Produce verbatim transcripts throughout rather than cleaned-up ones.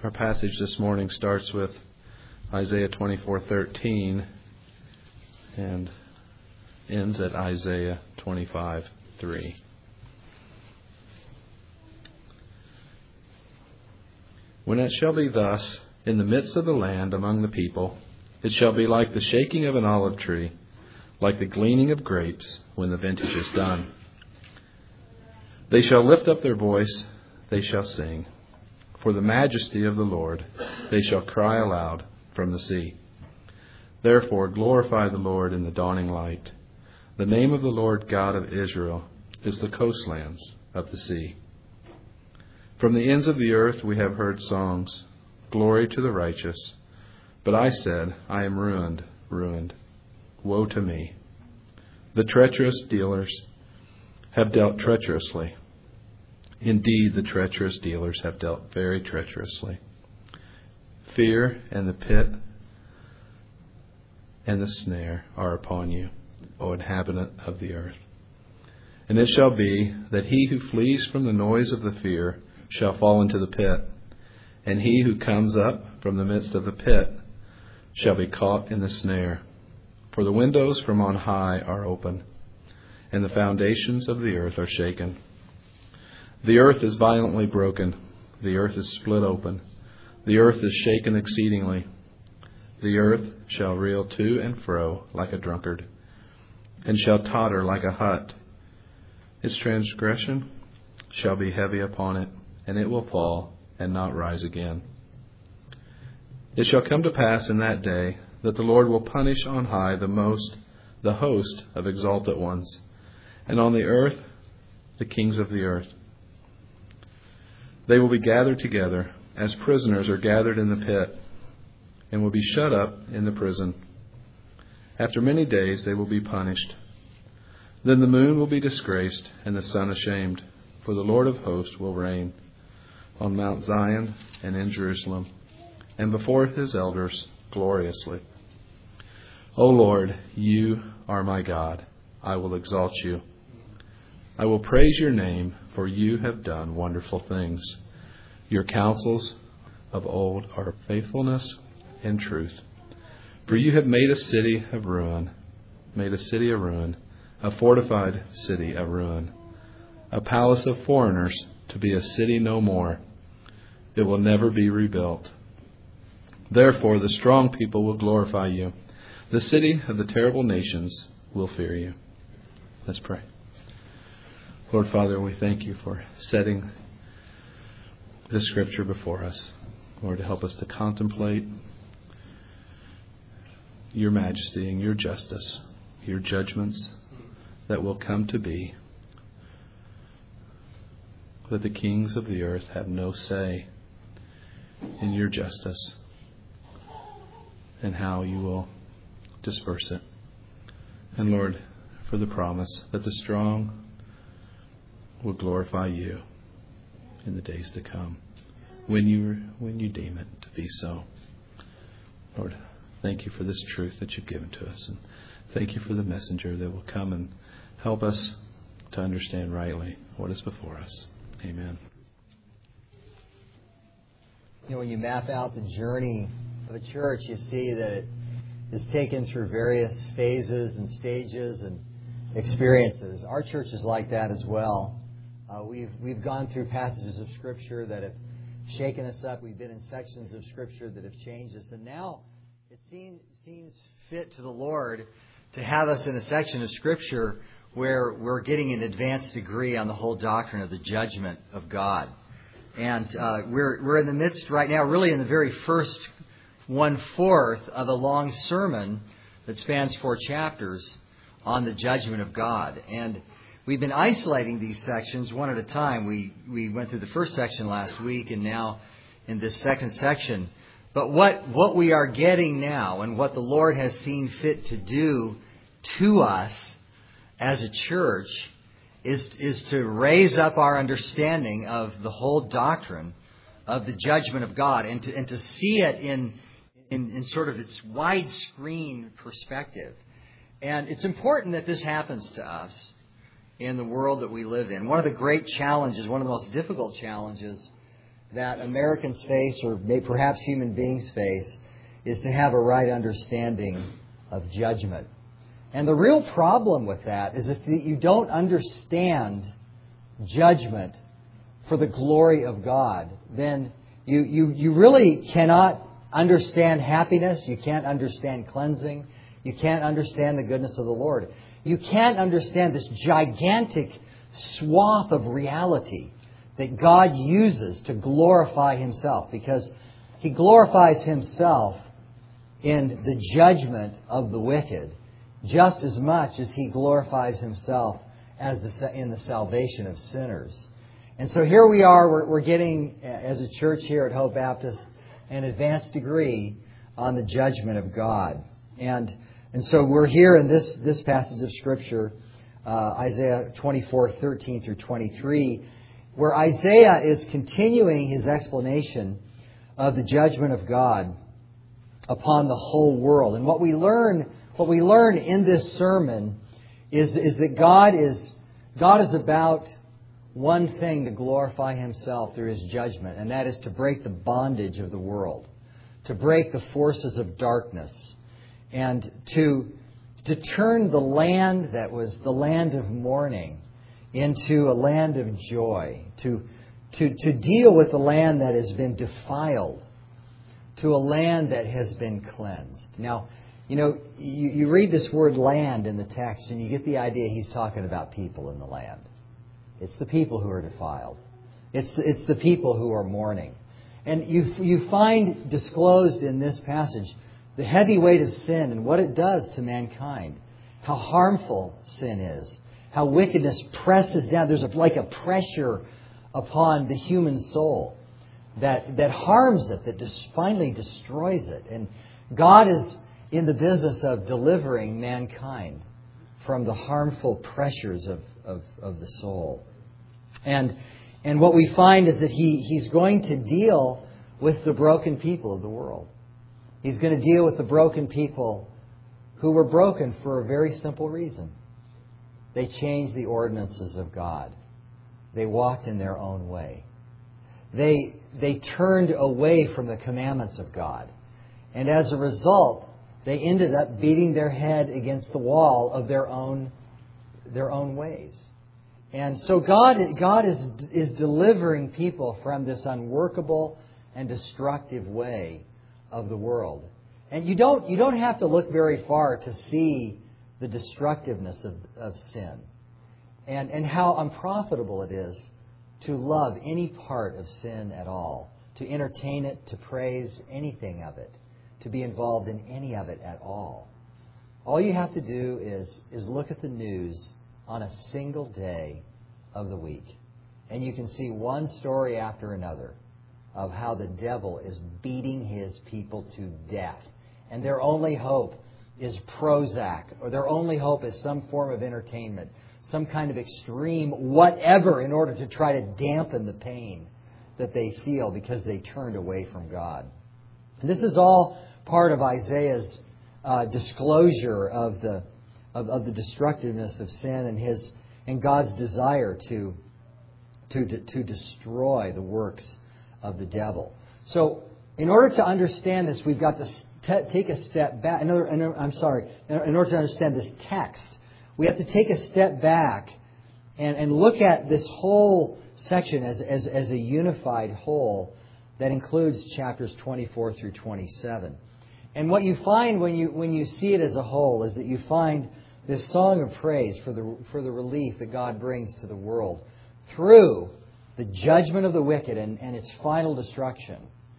Our passage this morning starts with Isaiah twenty-four thirteen and ends at Isaiah twenty-five three. When it shall be thus in the midst of the land among the people, it shall be like the shaking of an olive tree, like the gleaning of grapes when the vintage is done. They shall lift up their voice, they shall sing. For the majesty of the Lord, they shall cry aloud from the sea. Therefore glorify the Lord in the dawning light. The name of the Lord God of Israel is the coastlands of the sea. From the ends of the earth we have heard songs, glory to the righteous. But I said, I am ruined, ruined. Woe to me. The treacherous dealers have dealt treacherously. Indeed, the treacherous dealers have dealt very treacherously. Fear and the pit and the snare are upon you, O inhabitant of the earth. And it shall be that he who flees from the noise of the fear shall fall into the pit, and he who comes up from the midst of the pit shall be caught in the snare. For the windows from on high are open, and the foundations of the earth are shaken. The earth is violently broken. The earth is split open. The earth is shaken exceedingly. The earth shall reel to and fro like a drunkard, and shall totter like a hut. Its transgression shall be heavy upon it, and it will fall and not rise again. It shall come to pass in that day that the Lord will punish on high the most, the host of exalted ones, and on the earth the kings of the earth. They will be gathered together as prisoners are gathered in the pit, and will be shut up in the prison. After many days they will be punished. Then the moon will be disgraced and the sun ashamed, for the Lord of hosts will reign on Mount Zion and in Jerusalem, and before his elders gloriously. O Lord, you are my God. I will exalt you. I will praise your name, for you have done wonderful things. Your counsels of old are faithfulness and truth. For you have made a city of ruin, made a city of ruin, a fortified city of ruin, a palace of foreigners to be a city no more. It will never be rebuilt. Therefore the strong people will glorify you. The city of the terrible nations will fear you. Let's pray. Lord Father, we thank you for setting this scripture before us. Lord, to help us to contemplate your majesty and your justice, your judgments that will come to be, that the kings of the earth have no say in your justice and how you will disperse it. And Lord, for the promise that the strong will glorify you in the days to come, when you when you deem it to be so. Lord, thank you for this truth that you've given to us, and thank you for the messenger that will come and help us to understand rightly what is before us. Amen. You know, when you map out the journey of a church, you see that it is taken through various phases and stages and experiences. Our church is like that as well. Uh, we've we've gone through passages of Scripture that have shaken us up. We've been in sections of Scripture that have changed us. And now it seems, seems fit to the Lord to have us in a section of Scripture where we're getting an advanced degree on the whole doctrine of the judgment of God. And uh, we're we're in the midst right now, really in the very first one-fourth of a long sermon that spans four chapters on the judgment of God. And we've been isolating these sections one at a time. We we went through the first section last week, and now in this second section. But what, what we are getting now, and what the Lord has seen fit to do to us as a church, is, is to raise up our understanding of the whole doctrine of the judgment of God, and to, and to see it in, in, in sort of its widescreen perspective. And it's important that this happens to us in the world that we live in. One of the great challenges, one of the most difficult challenges that Americans face, or may, perhaps human beings face, is to have a right understanding of judgment. And the real problem with that is if you don't understand judgment for the glory of God, then you, you, you really cannot understand happiness. You can't understand cleansing. You can't understand the goodness of the Lord. You can't understand this gigantic swath of reality that God uses to glorify Himself, because He glorifies Himself in the judgment of the wicked just as much as He glorifies Himself as the, in the salvation of sinners. And so here we are, we're, we're getting, as a church here at Hope Baptist, an advanced degree on the judgment of God. And and so we're here in this, this passage of Scripture, uh, Isaiah twenty-four, thirteen through twenty-three, where Isaiah is continuing his explanation of the judgment of God upon the whole world. And what we learn, what we learn in this sermon is, is that God is, God is about one thing, to glorify Himself through His judgment, and that is to break the bondage of the world, to break the forces of darkness, and to, to turn the land that was the land of mourning into a land of joy, to, to, to deal with the land that has been defiled to a land that has been cleansed. Now, you know, you, you read this word land in the text and you get the idea He's talking about people in the land. It's the people who are defiled. It's the, it's the people who are mourning. And you, you find disclosed in this passage the heavy weight of sin and what it does to mankind. How harmful sin is. How wickedness presses down. There's a, like a pressure upon the human soul that, that harms it, that just finally destroys it. And God is in the business of delivering mankind from the harmful pressures of, of, of the soul. And and what we find is that he, He's going to deal with the broken people of the world. He's going to deal with the broken people who were broken for a very simple reason. They changed the ordinances of God. They walked in their own way. They, they turned away from the commandments of God. And as a result, they ended up beating their head against the wall of their own, their own ways. And so God, God is, is delivering people from this unworkable and destructive way of the world. And you don't, you don't have to look very far to see the destructiveness of, of sin and, and how unprofitable it is to love any part of sin at all, to entertain it, to praise anything of it, to be involved in any of it at all. All you have to do is, is look at the news on a single day of the week, and you can see one story after another of how the devil is beating his people to death. And their only hope is Prozac, or their only hope is some form of entertainment, some kind of extreme whatever in order to try to dampen the pain that they feel because they turned away from God. And this is all part of Isaiah's uh, disclosure of the of, of the destructiveness of sin and his and God's desire to to to destroy the works of the devil. So, in order to understand this, we've got to st- take a step back. Another, I'm sorry. In order to understand this text, we have to take a step back and, and look at this whole section as, as as a unified whole that includes chapters twenty-four through twenty-seven. And what you find when you when you see it as a whole is that you find this song of praise for the for the relief that God brings to the world through the judgment of the wicked and, and its final destruction,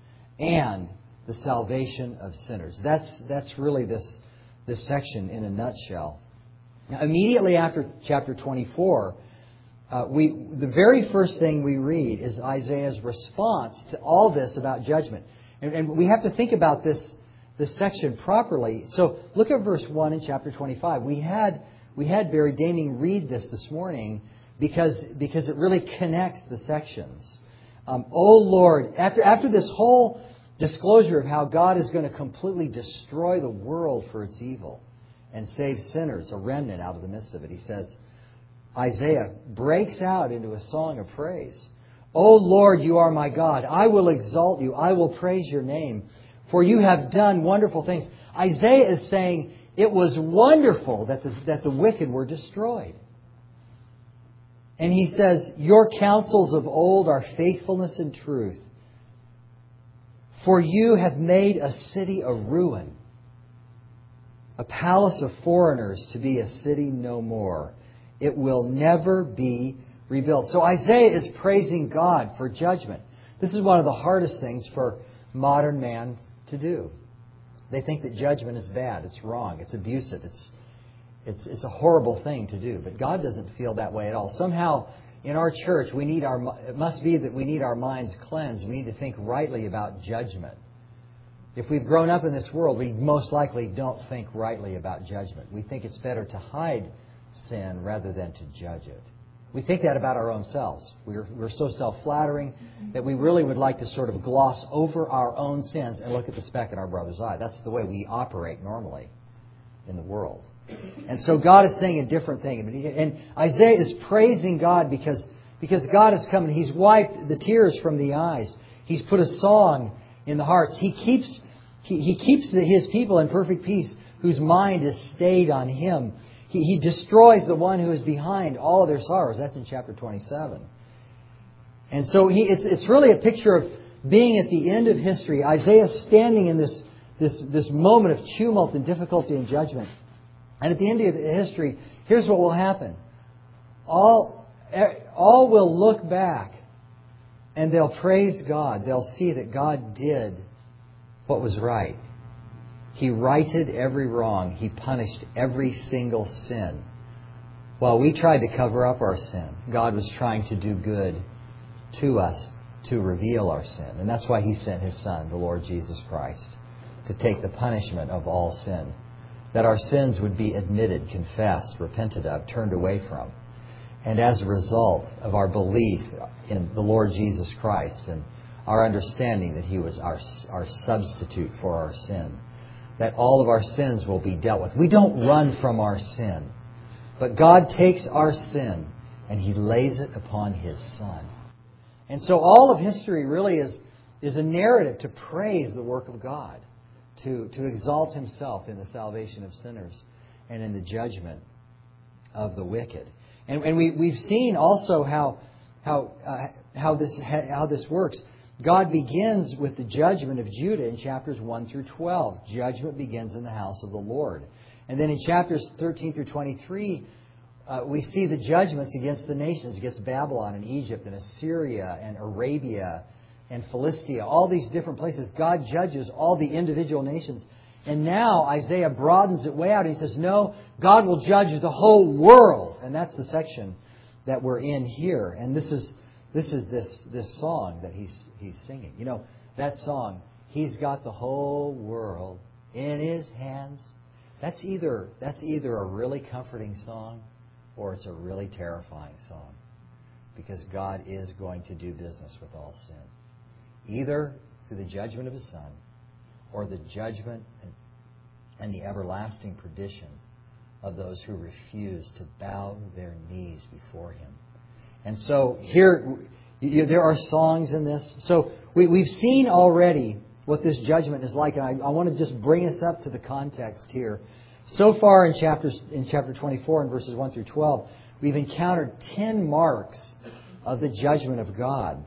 and the salvation of sinners. That's that's really this this section in a nutshell. Now, immediately after chapter twenty-four, uh, we the very first thing we read is Isaiah's response to all this about judgment, and, and we have to think about this this section properly. So look at verse one in chapter twenty-five. We had we had Barry Daming read this this morning because because it really connects the sections. Um, oh Lord, after after this whole disclosure of how God is going to completely destroy the world for its evil and save sinners, a remnant out of the midst of it, he says, Isaiah breaks out into a song of praise. O Lord, you are my God. I will exalt you. I will praise your name. For you have done wonderful things. Isaiah is saying it was wonderful that the, that the wicked were destroyed. And he says, your counsels of old are faithfulness and truth. For you have made a city a ruin, a palace of foreigners to be a city no more. It will never be rebuilt. So Isaiah is praising God for judgment. This is one of the hardest things for modern man to do. They think that judgment is bad. It's wrong. It's abusive. It's it's it's a horrible thing to do. But God doesn't feel that way at all. Somehow in our church, we need our it must be that we need our minds cleansed. We need to think rightly about judgment. If we've grown up in this world, we most likely don't think rightly about judgment. We think it's better to hide sin rather than to judge it. We think that about our own selves. We're, we're so self-flattering that we really would like to sort of gloss over our own sins and look at the speck in our brother's eye. That's the way we operate normally in the world. And so God is saying a different thing. And Isaiah is praising God because, because God has come and He's wiped the tears from the eyes. He's put a song in the hearts. He keeps, he, he keeps His people in perfect peace whose mind is stayed on Him. He, he destroys the one who is behind all of their sorrows. That's in chapter twenty-seven. And so he, it's, it's really a picture of being at the end of history. Isaiah standing in this, this, this moment of tumult and difficulty and judgment. And at the end of history, here's what will happen. All, all will look back and they'll praise God. They'll see that God did what was right. He righted every wrong. He punished every single sin. While we tried to cover up our sin, God was trying to do good to us to reveal our sin. And that's why He sent His Son, the Lord Jesus Christ, to take the punishment of all sin. That our sins would be admitted, confessed, repented of, turned away from. And as a result of our belief in the Lord Jesus Christ and our understanding that He was our, our substitute for our sin, that all of our sins will be dealt with. We don't run from our sin. But God takes our sin and He lays it upon His Son. And so all of history really is, is a narrative to praise the work of God. To, to exalt Himself in the salvation of sinners and in the judgment of the wicked. And, and we, we've seen also how, how, uh, how, this, how this works. God begins with the judgment of Judah in chapters one through twelve. Judgment begins in the house of the Lord. And then in chapters thirteen through twenty-three, uh, we see the judgments against the nations, against Babylon and Egypt and Assyria and Arabia and Philistia, all these different places. God judges all the individual nations. And now Isaiah broadens it way out and he says, no, God will judge the whole world. And that's the section that we're in here. And this is this is this this song that he's he's singing. You know, that song, He's got the whole world in His hands. That's either that's either a really comforting song or it's a really terrifying song. Because God is going to do business with all sin. Either through the judgment of His Son or the judgment and, and the everlasting perdition of those who refuse to bow their knees before Him. And so here, you, there are songs in this. So we, we've seen already what this judgment is like. And I, I want to just bring us up to the context here. So far in chapters in chapter twenty-four and verses one through twelve, we've encountered ten marks of the judgment of God.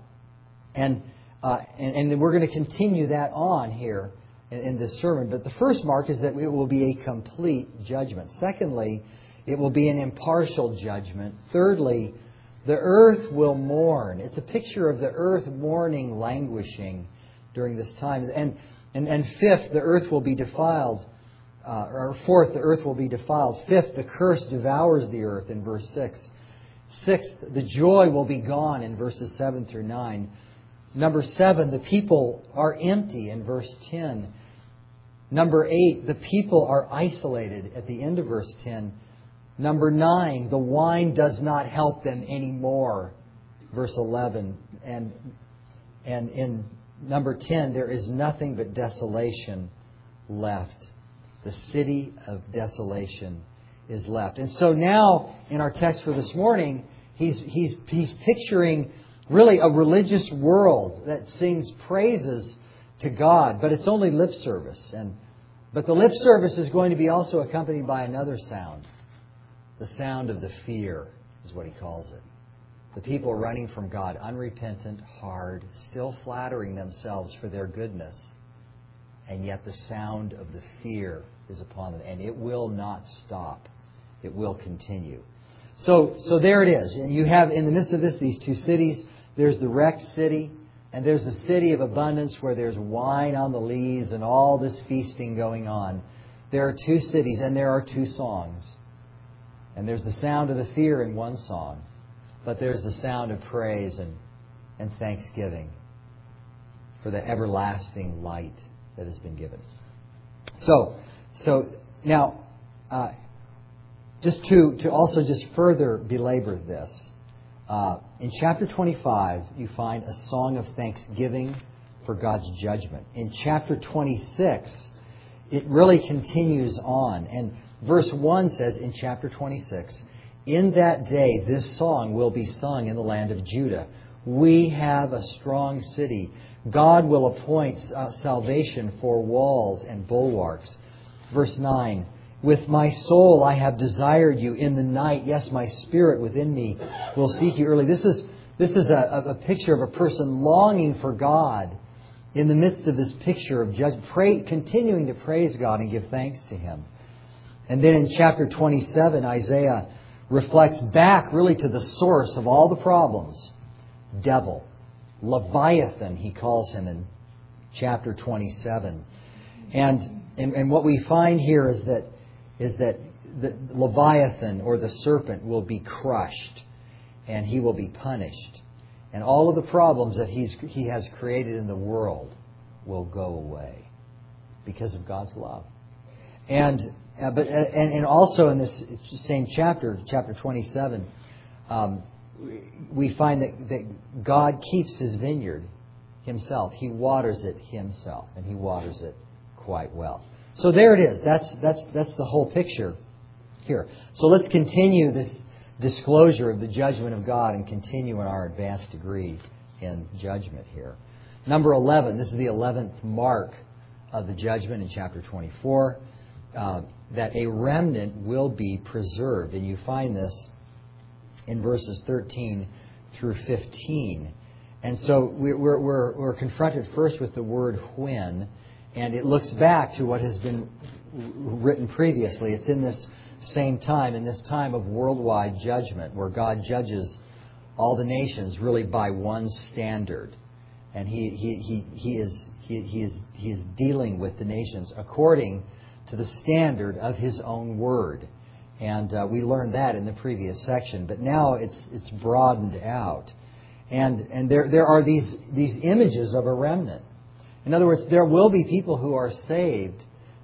And Uh, and, and we're going to continue that on here in, in this sermon. But the first mark is that it will be a complete judgment. Secondly, it will be an impartial judgment. Thirdly, the earth will mourn. It's a picture of the earth mourning, languishing during this time. And and, and fifth, the earth will be defiled. Uh, or fourth, the earth will be defiled. Fifth, the curse devours the earth in verse six. Sixth, the joy will be gone in verses seven through nine. Number seven, the people are empty in verse ten. Number eight, the people are isolated at the end of verse ten. Number nine, the wine does not help them anymore. Verse eleven. And, and in number ten, there is nothing but desolation left. The city of desolation is left. And so now, in our text for this morning, he's, he's, he's picturing really a religious world that sings praises to God, but it's only lip service. And but the lip service is going to be also accompanied by another sound. The sound of the fear is what he calls it. The people running from God, unrepentant, hard, still flattering themselves for their goodness. And yet the sound of the fear is upon them. And it will not stop. It will continue. So, so there it is. And you have in the midst of this, these two cities. There's the wrecked city. And there's the city of abundance where there's wine on the lees and all this feasting going on. There are two cities and there are two songs. And there's the sound of the fear in one song. But there's the sound of praise and, and thanksgiving for the everlasting light that has been given. So, so now, uh, just to, to also just further belabor this, uh, in chapter twenty-five, you find a song of thanksgiving for God's judgment. In chapter twenty-six, it really continues on. And verse one says in chapter twenty-six, in that day this song will be sung in the land of Judah. We have a strong city. God will appoint uh, salvation for walls and bulwarks. Verse nine, with my soul I have desired you in the night. Yes, my spirit within me will seek you early. This is, this is a, a picture of a person longing for God in the midst of this picture of judgment, pray, continuing to praise God and give thanks to Him. And then in chapter twenty-seven, Isaiah reflects back really to the source of all the problems. Devil. Leviathan, he calls him in chapter twenty-seven. And, and and what we find here is that is that the Leviathan or the serpent will be crushed and he will be punished. And all of the problems that he's he has created in the world will go away because of God's love. And uh, but and, and also in this same chapter, chapter twenty-seven, um, we find that, that God keeps His vineyard Himself. He waters it Himself, and He waters it quite well. So there it is. That's that's that's the whole picture here. So let's continue this disclosure of the judgment of God and continue in our advanced degree in judgment here. Number eleven. This is the eleventh mark of the judgment in chapter twenty-four. Uh, that a remnant will be preserved, and you find this in verses thirteen through fifteen. And so we're, we're, we're confronted first with the word when, and it looks back to what has been written previously. It's in this same time, in this time of worldwide judgment, where God judges all the nations really by one standard. And He he he, he is he, he is he is dealing with the nations according to the standard of His own word. And uh, we learned that in the previous section, but now it's it's broadened out, and and there there are these these images of a remnant. In other words, there will be people who are saved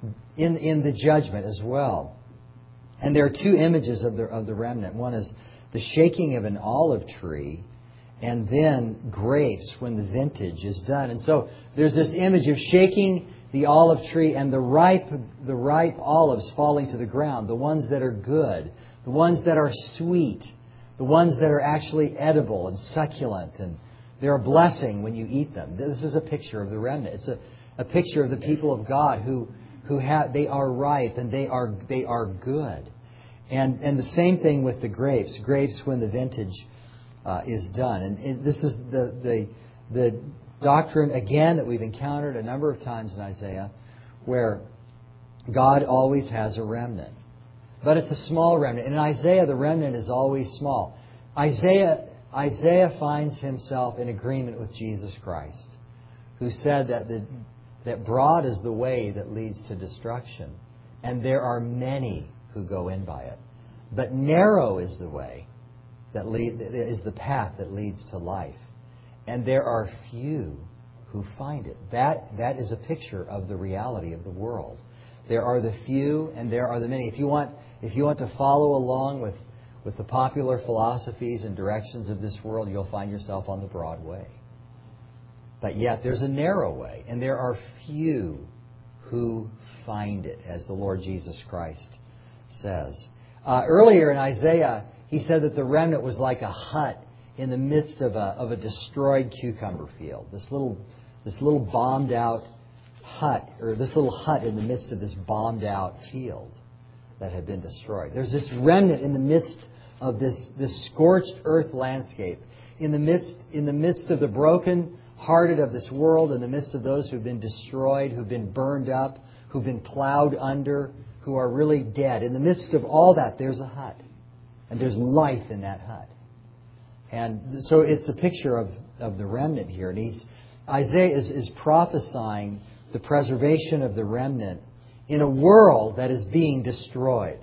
in in the judgment as well. And there are two images of the of the remnant. One is the shaking of an olive tree, and then grapes when the vintage is done. And so there's this image of shaking the olive tree and the ripe the ripe olives falling to the ground, the ones that are good, the ones that are sweet, the ones that are actually edible and succulent, and they're a blessing when you eat them. This is a picture of the remnant. It's a, a picture of the people of God who who have they are ripe and they are they are good. And and the same thing with the grapes. Grapes when the vintage uh, is done. And, and this is the the the doctrine, again, that we've encountered a number of times in Isaiah, where God always has a remnant. But it's a small remnant. In Isaiah, the remnant is always small. Isaiah, Isaiah finds himself in agreement with Jesus Christ, who said that, the, that broad is the way that leads to destruction, and there are many who go in by it. But narrow is the way that lead, is the path that leads to life. And there are few who find it. That that is a picture of the reality of the world. There are the few and there are the many. If you want if you want to follow along with, with the popular philosophies and directions of this world, you'll find yourself on the broad way. But yet there's a narrow way, and there are few who find it, as the Lord Jesus Christ says. Uh, earlier in Isaiah, he said that the remnant was like a hut in the midst of a, of a destroyed cucumber field. This little, this little bombed out hut, or this little hut in the midst of this bombed out field that had been destroyed. There's this remnant in the midst of this, this scorched earth landscape, in the midst, in the midst of the broken hearted of this world, in the midst of those who've been destroyed, who've been burned up, who've been plowed under, who are really dead. In the midst of all that, there's a hut. And there's life in that hut. And so it's a picture of, of the remnant here. And he's, Isaiah is, is prophesying the preservation of the remnant in a world that is being destroyed.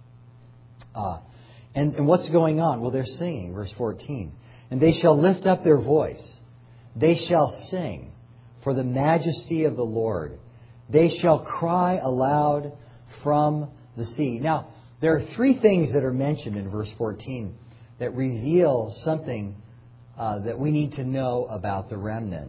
Uh, and, and what's going on? Well, they're singing, verse fourteen. And they shall lift up their voice. They shall sing for the majesty of the Lord. They shall cry aloud from the sea. Now, there are three things that are mentioned in verse fourteen that reveal something uh, that we need to know about the remnant.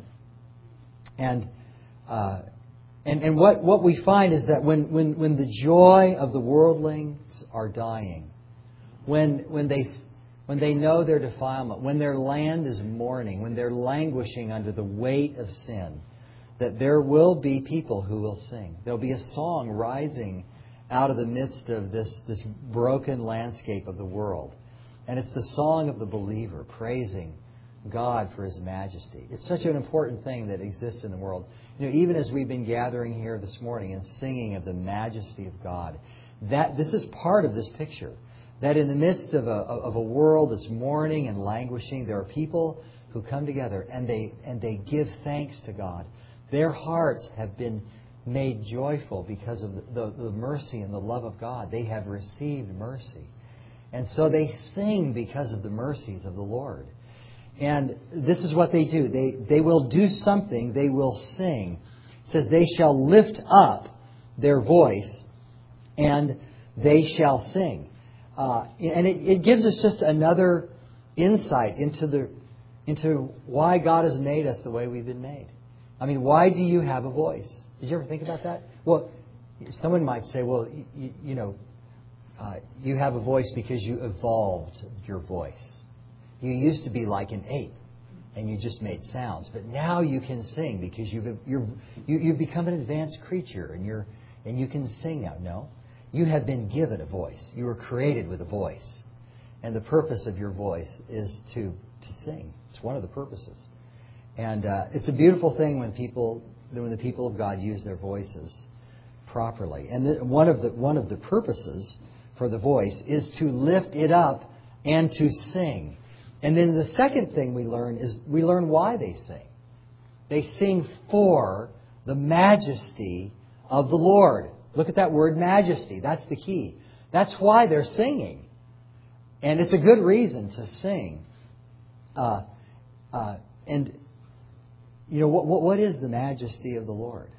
And uh, and, and what, what we find is that when, when, when the joy of the worldlings are dying, when when they when they know their defilement, when their land is mourning, when they're languishing under the weight of sin, that there will be people who will sing. There'll be a song rising out of the midst of this, this broken landscape of the world. And it's the song of the believer praising God for His majesty. It's such an important thing that exists in the world. You know, even as we've been gathering here this morning and singing of the majesty of God, that this is part of this picture. That in the midst of a, of a world that's mourning and languishing, there are people who come together and they and they give thanks to God. Their hearts have been made joyful because of the, the, the mercy and the love of God. They have received mercy. And so they sing because of the mercies of the Lord. And this is what they do. They, they will do something. They will sing. It says, they shall lift up their voice and they shall sing. Uh, and it, it gives us just another insight into the into why God has made us the way we've been made. I mean, why do you have a voice? Did you ever think about that? Well, someone might say, well, you, you know, uh, you have a voice because you evolved your voice. You used to be like an ape, and you just made sounds. But now you can sing because you've you're, you, you've become an advanced creature, and you're and you can sing now. No. You have been given a voice. You were created with a voice. And the purpose of your voice is to, to sing. It's one of the purposes. And uh, it's a beautiful thing when people, when the people of God use their voices properly. And the, one of the one of the purposes for the voice is to lift it up and to sing. And then the second thing we learn is we learn why they sing. They sing for the majesty of the Lord. Look at that word, majesty. That's the key. That's why they're singing. And it's a good reason to sing. Uh, uh, and, you know, what, what, what is the majesty of the Lord?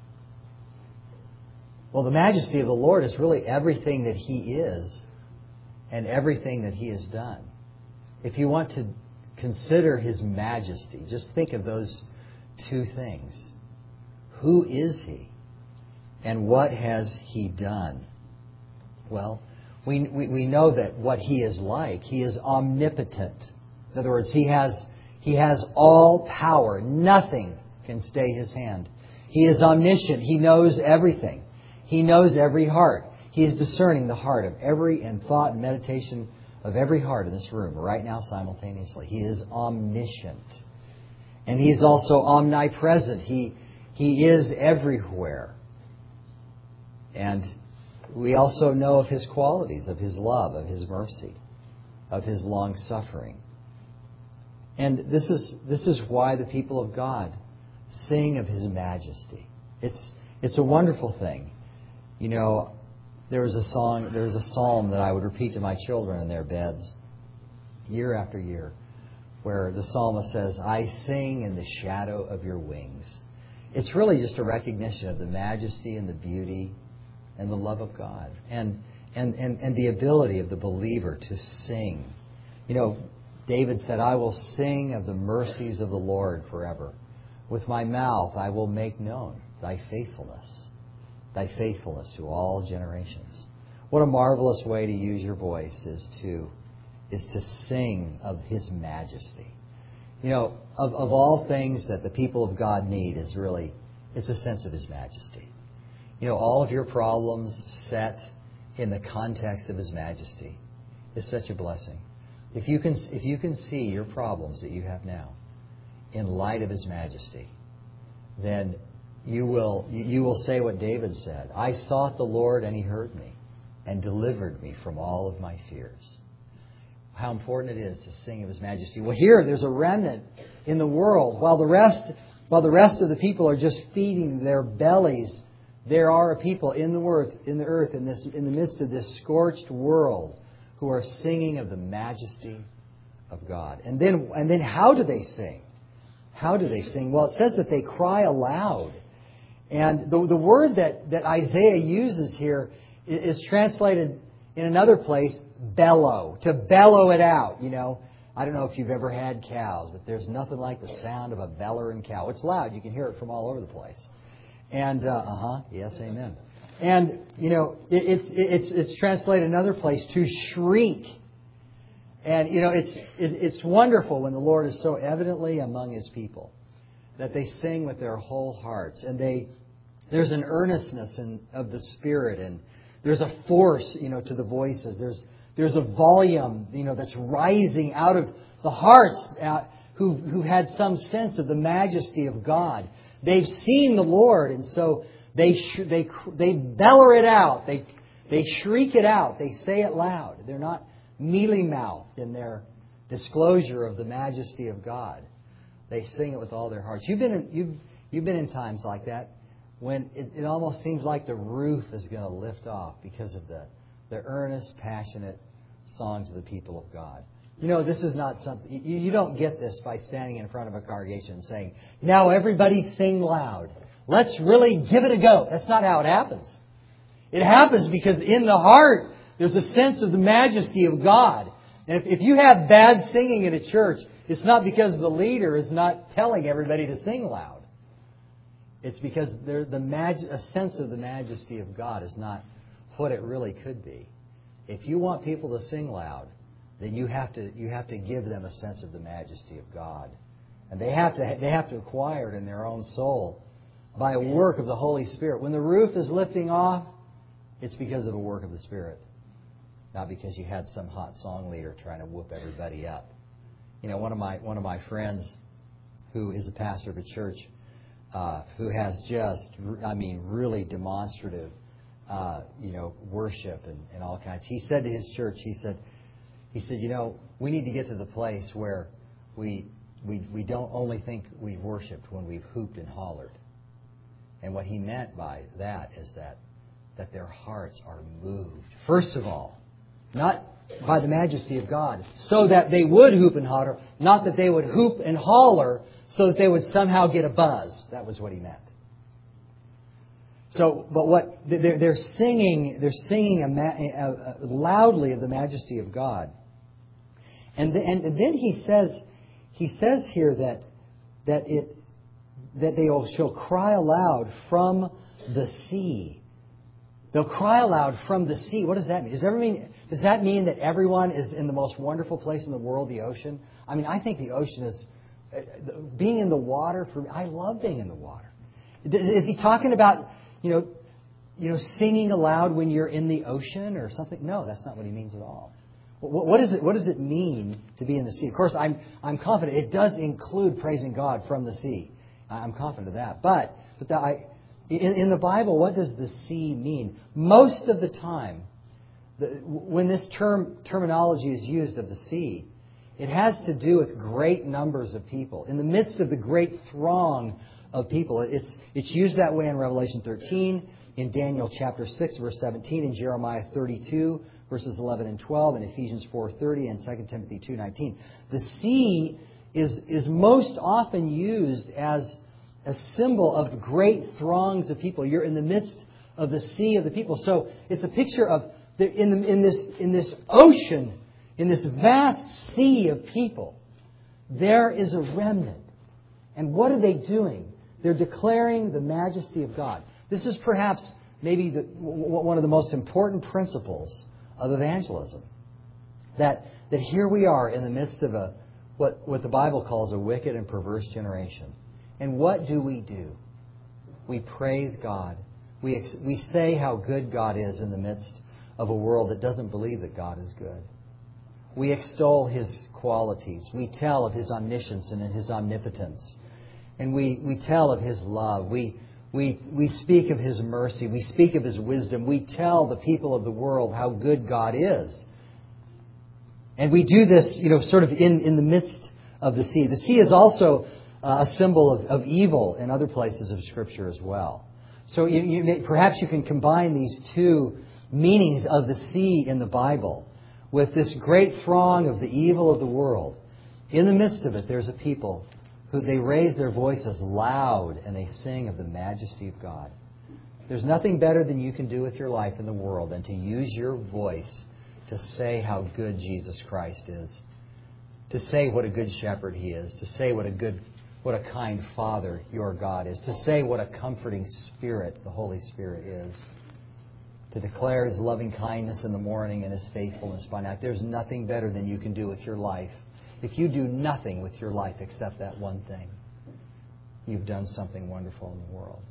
Well, the majesty of the Lord is really everything that He is and everything that He has done. If you want to consider His majesty, just think of those two things. Who is He? And what has He done? Well, we, we we know that what He is like, He is omnipotent. In other words, He has He has all power. Nothing can stay His hand. He is omniscient. He knows everything. He knows every heart. He is discerning the heart of every and thought and meditation of every heart in this room right now simultaneously. He is omniscient. And He is also omnipresent. He He is everywhere. And we also know of His qualities, of His love, of His mercy, of His long suffering. And this is this is why the people of God sing of His majesty. It's it's a wonderful thing. You know, there was a song, there was a psalm that I would repeat to my children in their beds year after year, where the psalmist says, "I sing in the shadow of your wings." It's really just a recognition of the majesty and the beauty and the love of God, and, and, and, and the ability of the believer to sing. You know, David said, "I will sing of the mercies of the Lord forever. With my mouth I will make known Thy faithfulness, Thy faithfulness to all generations." What a marvelous way to use your voice is to is to sing of His majesty. You know, of, of all things that the people of God need is really, it's a sense of His majesty. You know, all of your problems set in the context of His majesty is such a blessing. If you can, if you can see your problems that you have now in light of His majesty, then you will you will say what David said. I sought the Lord and He heard me and delivered me from all of my fears. How important it is to sing of His majesty. Well, here there's a remnant in the world. While the rest while the rest of the people are just feeding their bellies, there are a people in the earth, in the earth, in this in the midst of this scorched world, who are singing of the majesty of God. And then and then how do they sing? How do they sing? Well, it says that they cry aloud. And the, the word that, that Isaiah uses here is, is translated in another place, bellow, to bellow it out. You know, I don't know if you've ever had cows, but there's nothing like the sound of a bellowing cow. It's loud. You can hear it from all over the place. And, uh, uh-huh, yes, amen. And, you know, it, it's, it's, it's translated in another place, to shriek. And, you know, it's, it, it's wonderful when the Lord is so evidently among His people that they sing with their whole hearts. And they, there's an earnestness in, of the Spirit, and there's a force, you know, to the voices. There's, there's a volume, you know, that's rising out of the hearts uh, who, who had some sense of the majesty of God. They've seen the Lord, and so they sh- they they bellow it out. They they shriek it out. They say it loud. They're not mealy-mouthed in their disclosure of the majesty of God. They sing it with all their hearts. You've been in, you've you've been in times like that when it, it almost seems like the roof is going to lift off because of the the earnest, passionate songs of the people of God. You know, this is not something, you, you don't get this by standing in front of a congregation and saying, now everybody sing loud. Let's really give it a go. That's not how it happens. It happens because in the heart, there's a sense of the majesty of God. And if, if you have bad singing in a church, it's not because the leader is not telling everybody to sing loud. It's because there, the mag- a sense of the majesty of God is not what it really could be. If you want people to sing loud, then you have to you have to give them a sense of the majesty of God. And they have to they have to acquire it in their own soul by a work of the Holy Spirit. When the roof is lifting off, it's because of a work of the Spirit. Not because you had some hot song leader trying to whoop everybody up. You know, one of my one of my friends who is a pastor of a church uh, who has just, I mean, really demonstrative, uh, you know, worship and, and all kinds. He said to his church, he said, He said, you know, we need to get to the place where we we we don't only think we've worshipped when we've hooped and hollered. And what he meant by that is that that their hearts are moved. First of all, not by the majesty of God, so that they would hoop and holler, not that they would hoop and holler so that they would somehow get a buzz. That was what he meant. So, but what they're, they're singing, they're singing a, a, a, loudly of the majesty of God. And, the, and then he says, he says here that that it that they shall cry aloud from the sea. They'll cry aloud from the sea. What does that mean? Does that mean does that mean that everyone is in the most wonderful place in the world, the ocean? I mean, I think the ocean is being in the water. For me, I love being in the water. Is he talking about you know, you know, singing aloud when you're in the ocean or something? No, that's not what he means at all. What, what is it? What does it mean to be in the sea? Of course, I'm I'm confident it does include praising God from the sea. I'm confident of that. But but the, I, in, in the Bible, what does the sea mean? Most of the time, the, when this term terminology is used of the sea, it has to do with great numbers of people in the midst of the great throng of people. It's it's used that way in Revelation thirteen, in Daniel chapter six, verse seventeen, in Jeremiah thirty-two, verses eleven and twelve, in Ephesians four thirty, and Second Timothy two nineteen. The sea is is most often used as a symbol of great throngs of people. You're in the midst of the sea of the people. So it's a picture of the, in the, in this in this ocean, in this vast sea of people, there is a remnant. And what are they doing? They're declaring the majesty of God. This is perhaps maybe the, one of the most important principles of evangelism. That that here we are in the midst of a what, what the Bible calls a wicked and perverse generation. And what do we do? We praise God. We ex- we say how good God is in the midst of a world that doesn't believe that God is good. We extol His qualities. We tell of His omniscience and His omnipotence. And we, we tell of His love. We, we, we speak of His mercy. We speak of His wisdom. We tell the people of the world how good God is. And we do this, you know, sort of in, in the midst of the sea. The sea is also uh, a symbol of, of evil in other places of Scripture as well. So you, you, perhaps you can combine these two meanings of the sea in the Bible with this great throng of the evil of the world. In the midst of it, there's a people who they raise their voices loud and they sing of the majesty of God. There's nothing better than you can do with your life in the world than to use your voice to say how good Jesus Christ is. To say what a good shepherd He is. To say what a good, what a kind Father your God is. To say what a comforting Spirit the Holy Spirit is. To declare His loving kindness in the morning and His faithfulness by night. There's nothing better than you can do with your life. If you do nothing with your life except that one thing, you've done something wonderful in the world.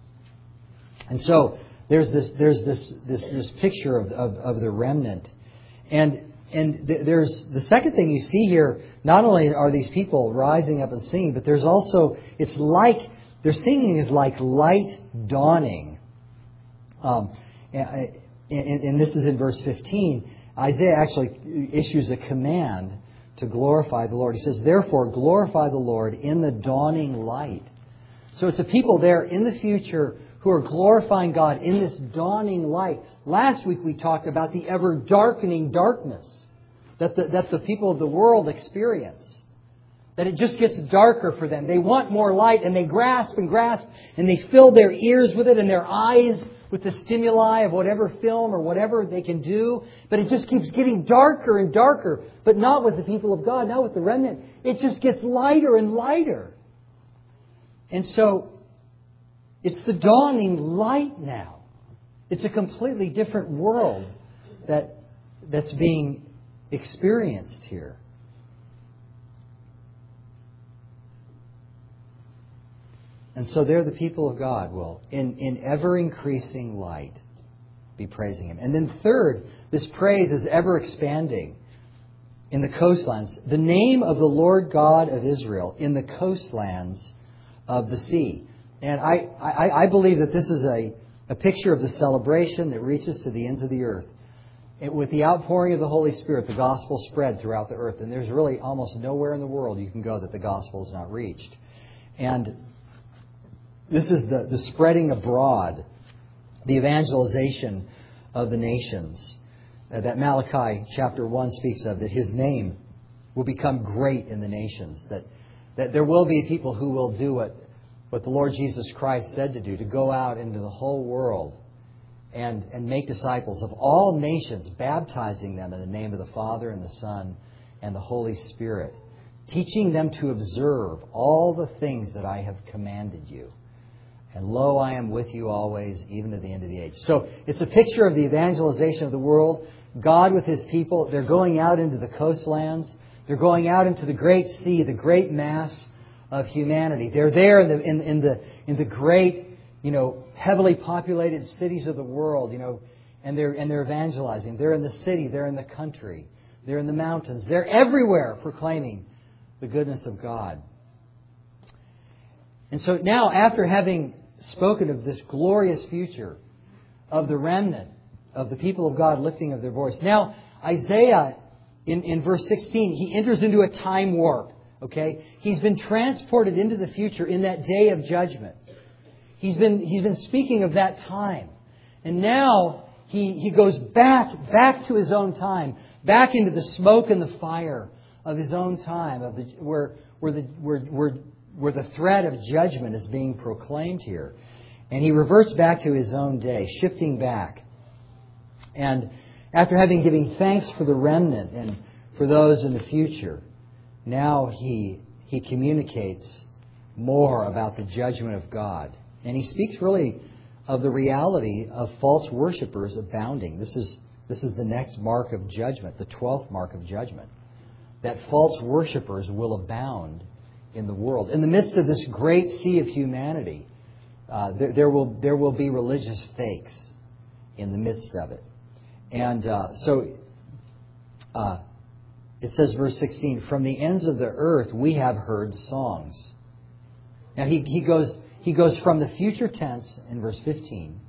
And so there's this there's this this, this picture of, of, of the remnant. And and th- there's the second thing you see here, not only are these people rising up and singing, but there's also, it's like, their singing is like light dawning. Um, and, and, and this is in verse fifteen. Isaiah actually issues a command to glorify the Lord. He says, therefore, glorify the Lord in the dawning light. So it's a people there in the future who are glorifying God in this dawning light. Last week we talked about the ever-darkening darkness that the, that the people of the world experience. That it just gets darker for them. They want more light and they grasp and grasp and they fill their ears with it and their eyes with the stimuli of whatever film or whatever they can do. But it just keeps getting darker and darker. But not with the people of God, not with the remnant. It just gets lighter and lighter. And so it's the dawning light now. It's a completely different world that that's being experienced here. And so there the people of God will, in, in ever-increasing light, be praising Him. And then third, this praise is ever-expanding in the coastlands. The name of the Lord God of Israel in the coastlands of the sea. And I, I, I believe that this is a, a picture of the celebration that reaches to the ends of the earth. It, with the outpouring of the Holy Spirit, the gospel spread throughout the earth. And there's really almost nowhere in the world you can go that the gospel is not reached. And this is the, the spreading abroad, the evangelization of the nations uh, that Malachi chapter one speaks of, that His name will become great in the nations, that, that there will be people who will do what, what the Lord Jesus Christ said to do, to go out into the whole world and, and make disciples of all nations, baptizing them in the name of the Father and the Son and the Holy Spirit, teaching them to observe all the things that I have commanded you. And lo, I am with you always, even to the end of the age. So it's a picture of the evangelization of the world. God with His people, they're going out into the coastlands. They're going out into the great sea, the great mass of humanity. They're there in the in, in the in the great, you know, heavily populated cities of the world, you know, and they're and they're evangelizing. They're in the city, they're in the country, they're in the mountains. They're everywhere proclaiming the goodness of God. And so now, after having spoken of this glorious future of the remnant, of the people of God lifting of their voice, now Isaiah, in, in verse sixteen, he enters into a time warp. Okay? He's been transported into the future in that day of judgment. He's been, he's been speaking of that time. And now he, he goes back, back to his own time, back into the smoke and the fire of his own time, of the, where, where the, where, where where the threat of judgment is being proclaimed here. And he reverts back to his own day, shifting back. And after having given thanks for the remnant and for those in the future, now he he communicates more about the judgment of God. And he speaks really of the reality of false worshipers abounding. This is This is the next mark of judgment, the twelfth mark of judgment, that false worshipers will abound in the world. In the midst of this great sea of humanity, uh, there, there will there will be religious fakes in the midst of it. And uh, so uh, it says, verse sixteen, from the ends of the earth we have heard songs. Now he, he goes he goes from the future tense in verse fifteen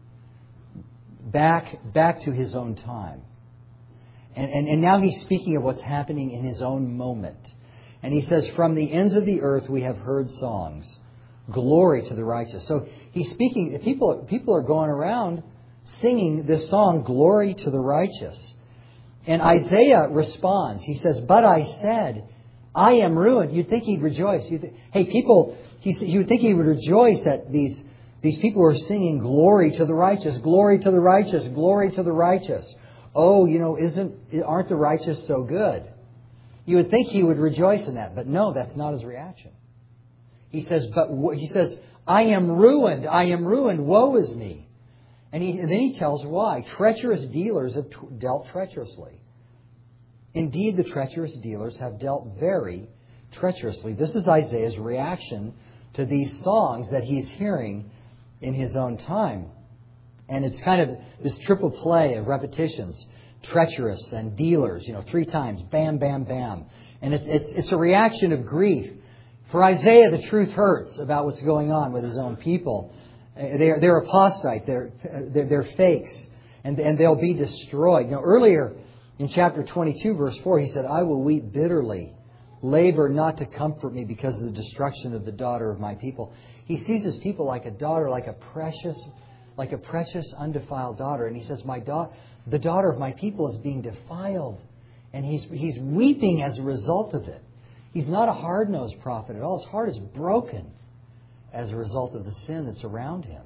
back back to his own time. And, and, and now he's speaking of what's happening in his own moment. And he says, from the ends of the earth we have heard songs. Glory to the righteous. So he's speaking, people, people are going around singing this song, Glory to the Righteous. And Isaiah responds. He says, but I said, I am ruined. You'd think he'd rejoice. You'd th- hey, people, he, you would think he would rejoice that these, these people are singing glory to the righteous, glory to the righteous, glory to the righteous. Oh, you know, isn't aren't the righteous so good? You would think he would rejoice in that. But no, that's not his reaction. He says, but he says, I am ruined. I am ruined. Woe is me. And, he, and then he tells why. Treacherous dealers have t- dealt treacherously. Indeed, the treacherous dealers have dealt very treacherously. This is Isaiah's reaction to these songs that he's hearing in his own time. And it's kind of this triple play of repetitions. Treacherous and dealers, you know, three times. Bam, bam, bam. And it's, it's, it's a reaction of grief. For Isaiah, the truth hurts about what's going on with his own people. They're, they're apostate. They're, they're, they're fakes. And, and they'll be destroyed. Now, earlier in chapter twenty-two, verse four, he said, I will weep bitterly, labor not to comfort me because of the destruction of the daughter of my people. He sees his people like a daughter, like a precious, like a precious, undefiled daughter. And he says, my daughter, the daughter of my people is being defiled. And he's, he's weeping as a result of it. He's not a hard-nosed prophet at all. His heart is broken as a result of the sin that's around him.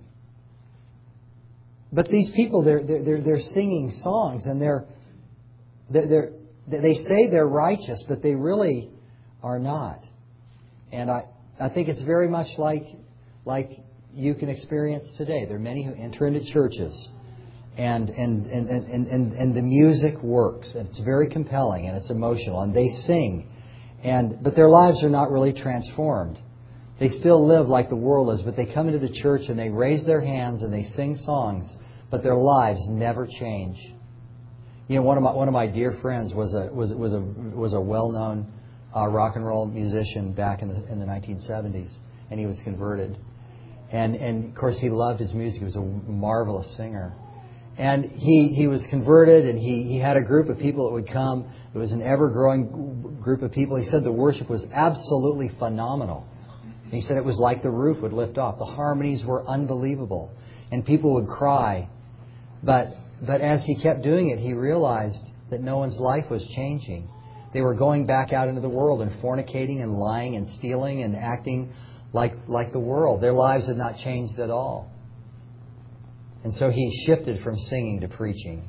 But these people, they're they're they're singing songs, and they're they're they say they're righteous, but they really are not. And I I think it's very much like like you can experience today. There are many who enter into churches, and and and and and, and the music works, and it's very compelling, and it's emotional, and they sing. And but their lives are not really transformed. They still live like the world is, but they come into the church and they raise their hands and they sing songs, but their lives never change. You know, one of my one of my dear friends was a was was a was a well-known uh, rock and roll musician back in the in the nineteen seventies, and he was converted. And and of course he loved his music. He was a marvelous singer. And he, he was converted, and he, he had a group of people that would come. It was an ever-growing group of people. He said the worship was absolutely phenomenal. He said it was like the roof would lift off. The harmonies were unbelievable. And people would cry. But but as he kept doing it, he realized that no one's life was changing. They were going back out into the world and fornicating and lying and stealing and acting like like the world. Their lives had not changed at all. And so he shifted from singing to preaching.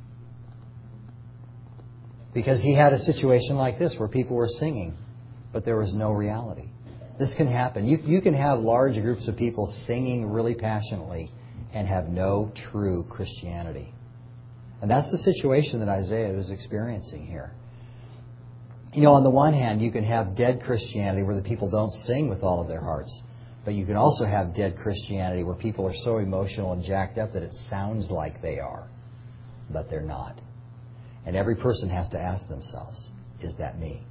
Because he had a situation like this where people were singing, but there was no reality. This can happen. You, you can have large groups of people singing really passionately and have no true Christianity. And that's the situation that Isaiah is experiencing here. You know, on the one hand, you can have dead Christianity where the people don't sing with all of their hearts. But you can also have dead Christianity where people are so emotional and jacked up that it sounds like they are, but they're not. And every person has to ask themselves, is that me?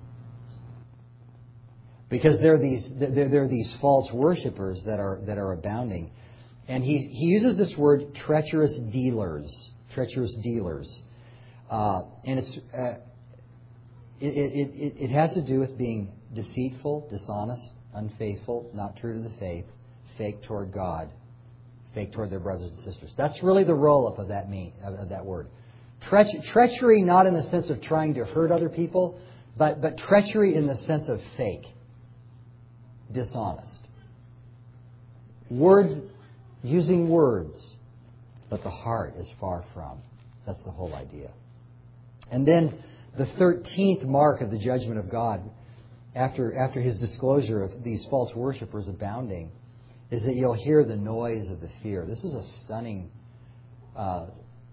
Because there are these there, there are these false worshipers that are that are abounding. And he he uses this word treacherous dealers. Treacherous dealers. Uh, and it's uh, it, it, it, it has to do with being deceitful, dishonest, unfaithful, not true to the faith, fake toward God, fake toward their brothers and sisters. That's really the roll-up of that mean of that word. Treach- treachery, not in the sense of trying to hurt other people, but but treachery in the sense of fake, dishonest. Word, using words, but the heart is far from. That's the whole idea. And then the thirteenth mark of the judgment of God, After after his disclosure of these false worshipers abounding, is that you'll hear the noise of the fear. This is a stunning uh,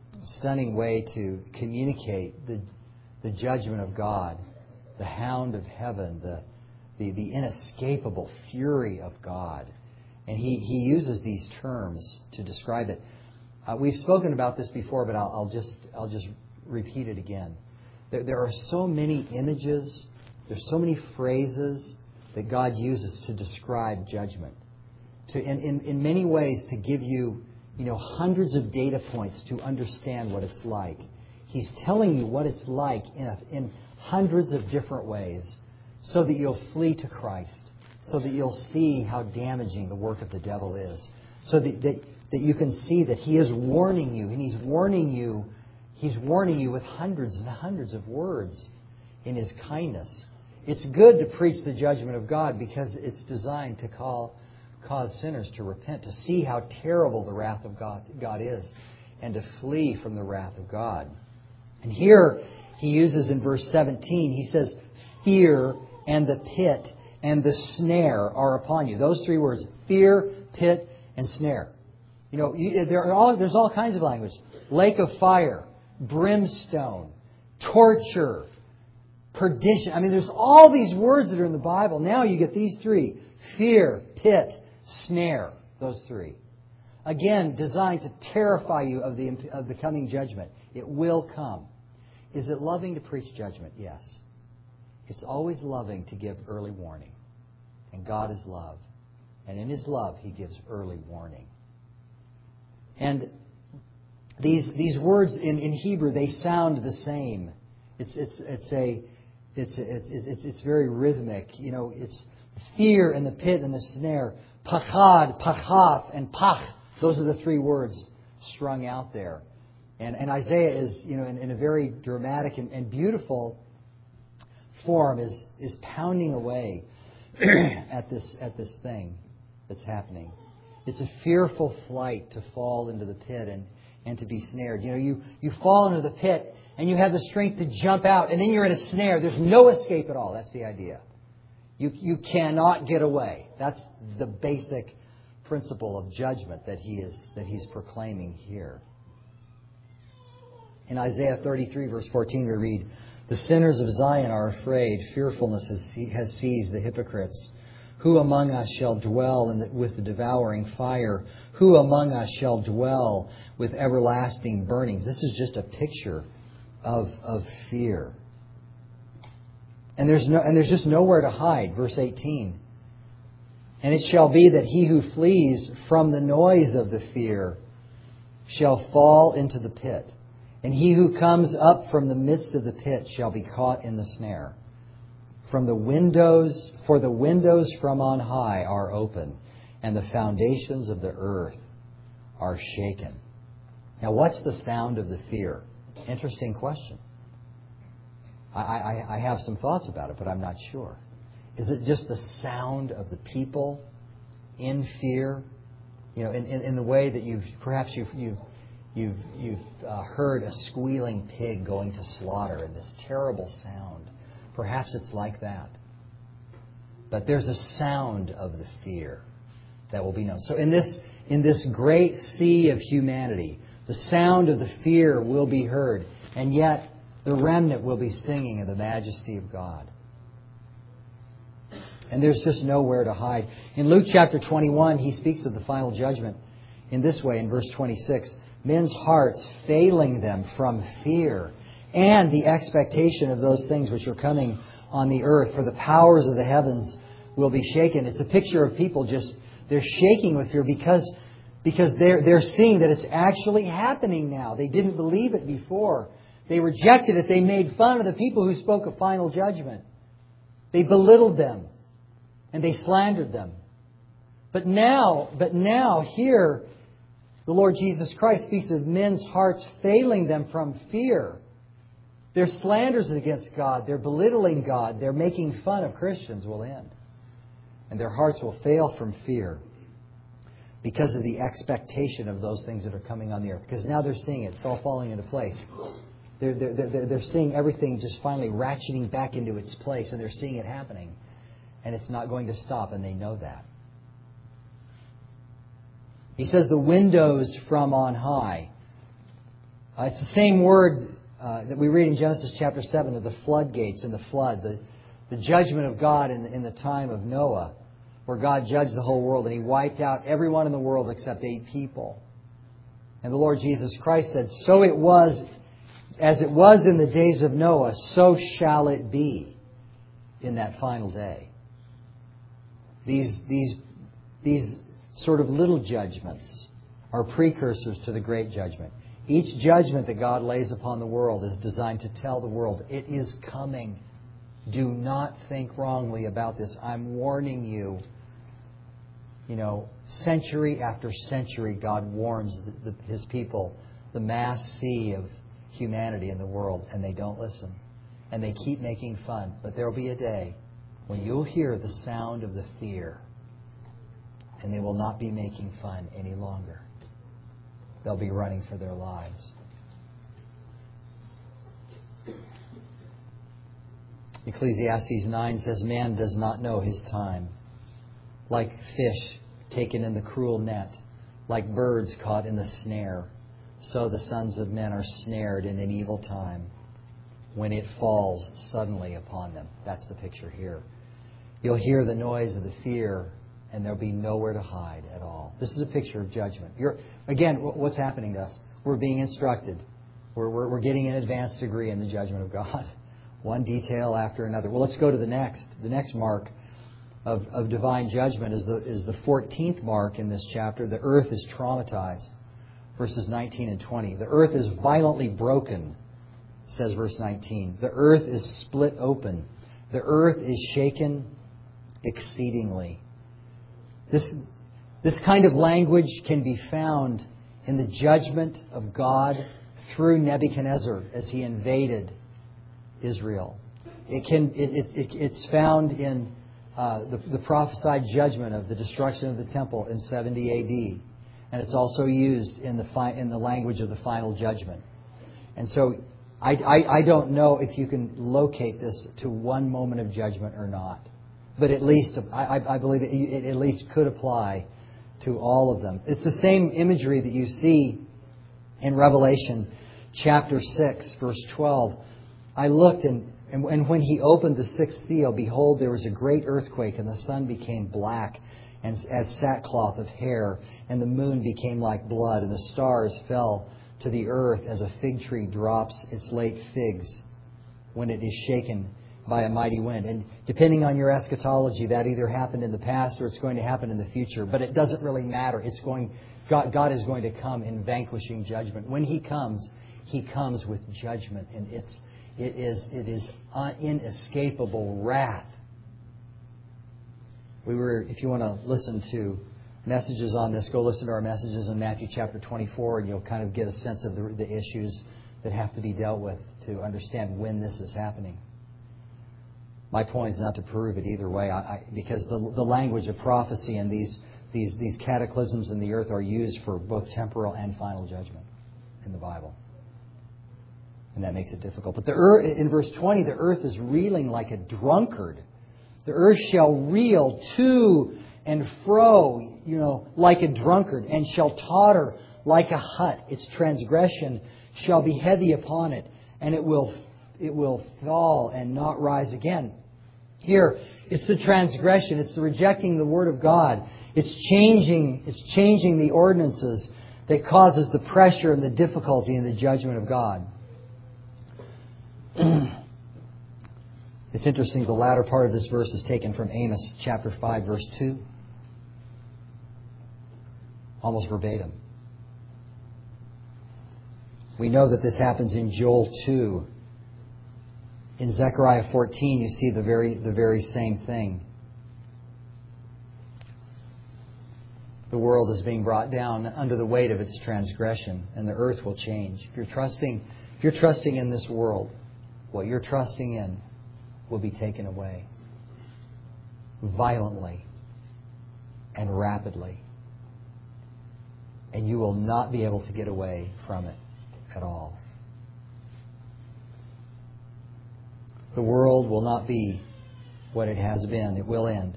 stunning way to communicate the, the judgment of God, the hound of heaven, the, the, the inescapable fury of God. And he, he uses these terms to describe it. Uh, we've spoken about this before, but I'll, I'll just I'll just repeat it again. There, there are so many images, there's so many phrases that God uses to describe judgment. To in, in, in many ways to give you, you know, hundreds of data points to understand what it's like. He's telling you what it's like in, a, in hundreds of different ways so that you'll flee to Christ, so that you'll see how damaging the work of the devil is, so that, that, that you can see that he is warning you, and he's warning you, he's warning you with hundreds and hundreds of words in his kindness. It's good to preach the judgment of God because it's designed to call, cause sinners to repent, to see how terrible the wrath of God, God is, and to flee from the wrath of God. And here he uses in verse seventeen, he says, fear and the pit and the snare are upon you. Those three words, fear, pit, and snare. You know, you, there are all, there's all kinds of language. Lake of fire, brimstone, torture, perdition. I mean, there's all these words that are in the Bible. Now you get these three. Fear, pit, snare. Those three. Again, designed to terrify you of the, of the coming judgment. It will come. Is it loving to preach judgment? Yes. It's always loving to give early warning. And God is love. And in His love, He gives early warning. And these these words in, in Hebrew, they sound the same. It's it's it's a it's it's it's it's very rhythmic. You know, it's fear and the pit and the snare. Pachad, pachaf, and pach. Those are the three words strung out there. And and Isaiah is, you know, in, in a very dramatic and, and beautiful form is is pounding away at this at this thing that's happening. It's a fearful flight to fall into the pit and, and to be snared. You know, you, you fall into the pit and you have the strength to jump out, and then you're in a snare. There's no escape at all. That's the idea. You you cannot get away. That's the basic principle of judgment that he is that he's proclaiming here. In Isaiah thirty-three, verse fourteen, we read, "The sinners of Zion are afraid. Fearfulness has seized the hypocrites. Who among us shall dwell in the, with the devouring fire? Who among us shall dwell with everlasting burnings?" This is just a picture of, of fear. And there's no and there's just nowhere to hide. Verse eighteen. "And it shall be that he who flees from the noise of the fear shall fall into the pit. And he who comes up from the midst of the pit shall be caught in the snare. From the windows, for the windows from on high are open, and the foundations of the earth are shaken." Now, what's the sound of the fear? Interesting question. I, I, I have some thoughts about it, but I'm not sure. Is it just the sound of the people in fear? You know, in, in, in the way that you've perhaps you've you've you've, you've uh, heard a squealing pig going to slaughter, and this terrible sound. Perhaps it's like that. But there's a sound of the fear that will be known. So in this in this great sea of humanity, the sound of the fear will be heard, and yet the remnant will be singing of the majesty of God. And there's just nowhere to hide. In Luke chapter twenty-one, he speaks of the final judgment in this way, in verse twenty-six. "Men's hearts failing them from fear and the expectation of those things which are coming on the earth, for the powers of the heavens will be shaken." It's a picture of people just, they're shaking with fear because, because they're, they're seeing that it's actually happening now. They didn't believe it before. They rejected it. They made fun of the people who spoke of final judgment. They belittled them and they slandered them. But now, but now here, the Lord Jesus Christ speaks of men's hearts failing them from fear. Their slanders against God, their belittling God, their making fun of Christians will end. And their hearts will fail from fear because of the expectation of those things that are coming on the earth. Because now they're seeing it. It's all falling into place. They're, they're, they're, they're seeing everything just finally ratcheting back into its place, and they're seeing it happening. And it's not going to stop, and they know that. He says the windows from on high Uh, it's the same word uh, that we read in Genesis chapter seven of the floodgates and the flood, the, the judgment of God in, in the time of Noah, where God judged the whole world and He wiped out everyone in the world except eight people. And the Lord Jesus Christ said, so it was, as it was in the days of Noah, so shall it be in that final day. These, these, these sort of little judgments are precursors to the great judgment. Each judgment that God lays upon the world is designed to tell the world, it is coming. Do not think wrongly about this. I'm warning you. You know, century after century, God warns the, the, His people, the mass sea of humanity in the world, and they don't listen. And they keep making fun. But there will be a day when you'll hear the sound of the fear, and they will not be making fun any longer. They'll be running for their lives. Ecclesiastes nine says, man does not know his time. Like fish taken in the cruel net, like birds caught in the snare, so the sons of men are snared in an evil time, when it falls suddenly upon them. That's the picture here. You'll hear the noise of the fear, and there'll be nowhere to hide at all. This is a picture of judgment. You're, again, what's happening to us? We're being instructed. We're, we're, we're getting an advanced degree in the judgment of God. One detail after another. Well, let's go to the next. The next mark of, of divine judgment is the, is the fourteenth mark in this chapter. The earth is traumatized. Verses nineteen and twenty. The earth is violently broken, says verse nineteen. The earth is split open. The earth is shaken exceedingly. This, this kind of language can be found in the judgment of God through Nebuchadnezzar as he invaded Israel. It can, it, it, it's found in uh, the, the prophesied judgment of the destruction of the temple in seventy A D. And it's also used in the fi- in the language of the final judgment. And so I, I, I don't know if you can locate this to one moment of judgment or not. But at least, I, I believe it, it at least could apply to all of them. It's the same imagery that you see in Revelation chapter six, verse twelve. I looked, and, and, and when He opened the sixth seal, behold, there was a great earthquake, and the sun became black and as sackcloth of hair, and the moon became like blood, and the stars fell to the earth as a fig tree drops its late figs when it is shaken by a mighty wind. And depending on your eschatology, that either happened in the past or it's going to happen in the future. But it doesn't really matter. It's going. God, God is going to come in vanquishing judgment. When He comes, He comes with judgment, and it's it is it is inescapable wrath. We were, if you want to listen to messages on this, go listen to our messages in Matthew chapter twenty-four, and you'll kind of get a sense of the, the issues that have to be dealt with to understand when this is happening. My point is not to prove it either way, I, I, because the, the language of prophecy and these, these, these cataclysms in the earth are used for both temporal and final judgment in the Bible. And that makes it difficult. But the earth, in verse twenty, the earth is reeling like a drunkard. The earth shall reel to and fro, you know, like a drunkard, and shall totter like a hut. Its transgression shall be heavy upon it, and it will it will fall and not rise again. Here, it's the transgression. It's the rejecting the Word of God. It's changing. It's changing the ordinances that causes the pressure and the difficulty in the judgment of God. It's interesting, the latter part of this verse is taken from Amos chapter five, verse two. Almost verbatim. We know that this happens in Joel two. In Zechariah fourteen, you see the very, the very same thing. The world is being brought down under the weight of its transgression, and the earth will change. If you're trusting, if you're trusting in this world, what you're trusting in will be taken away violently and rapidly. And you will not be able to get away from it at all. The world will not be what it has been. It will end.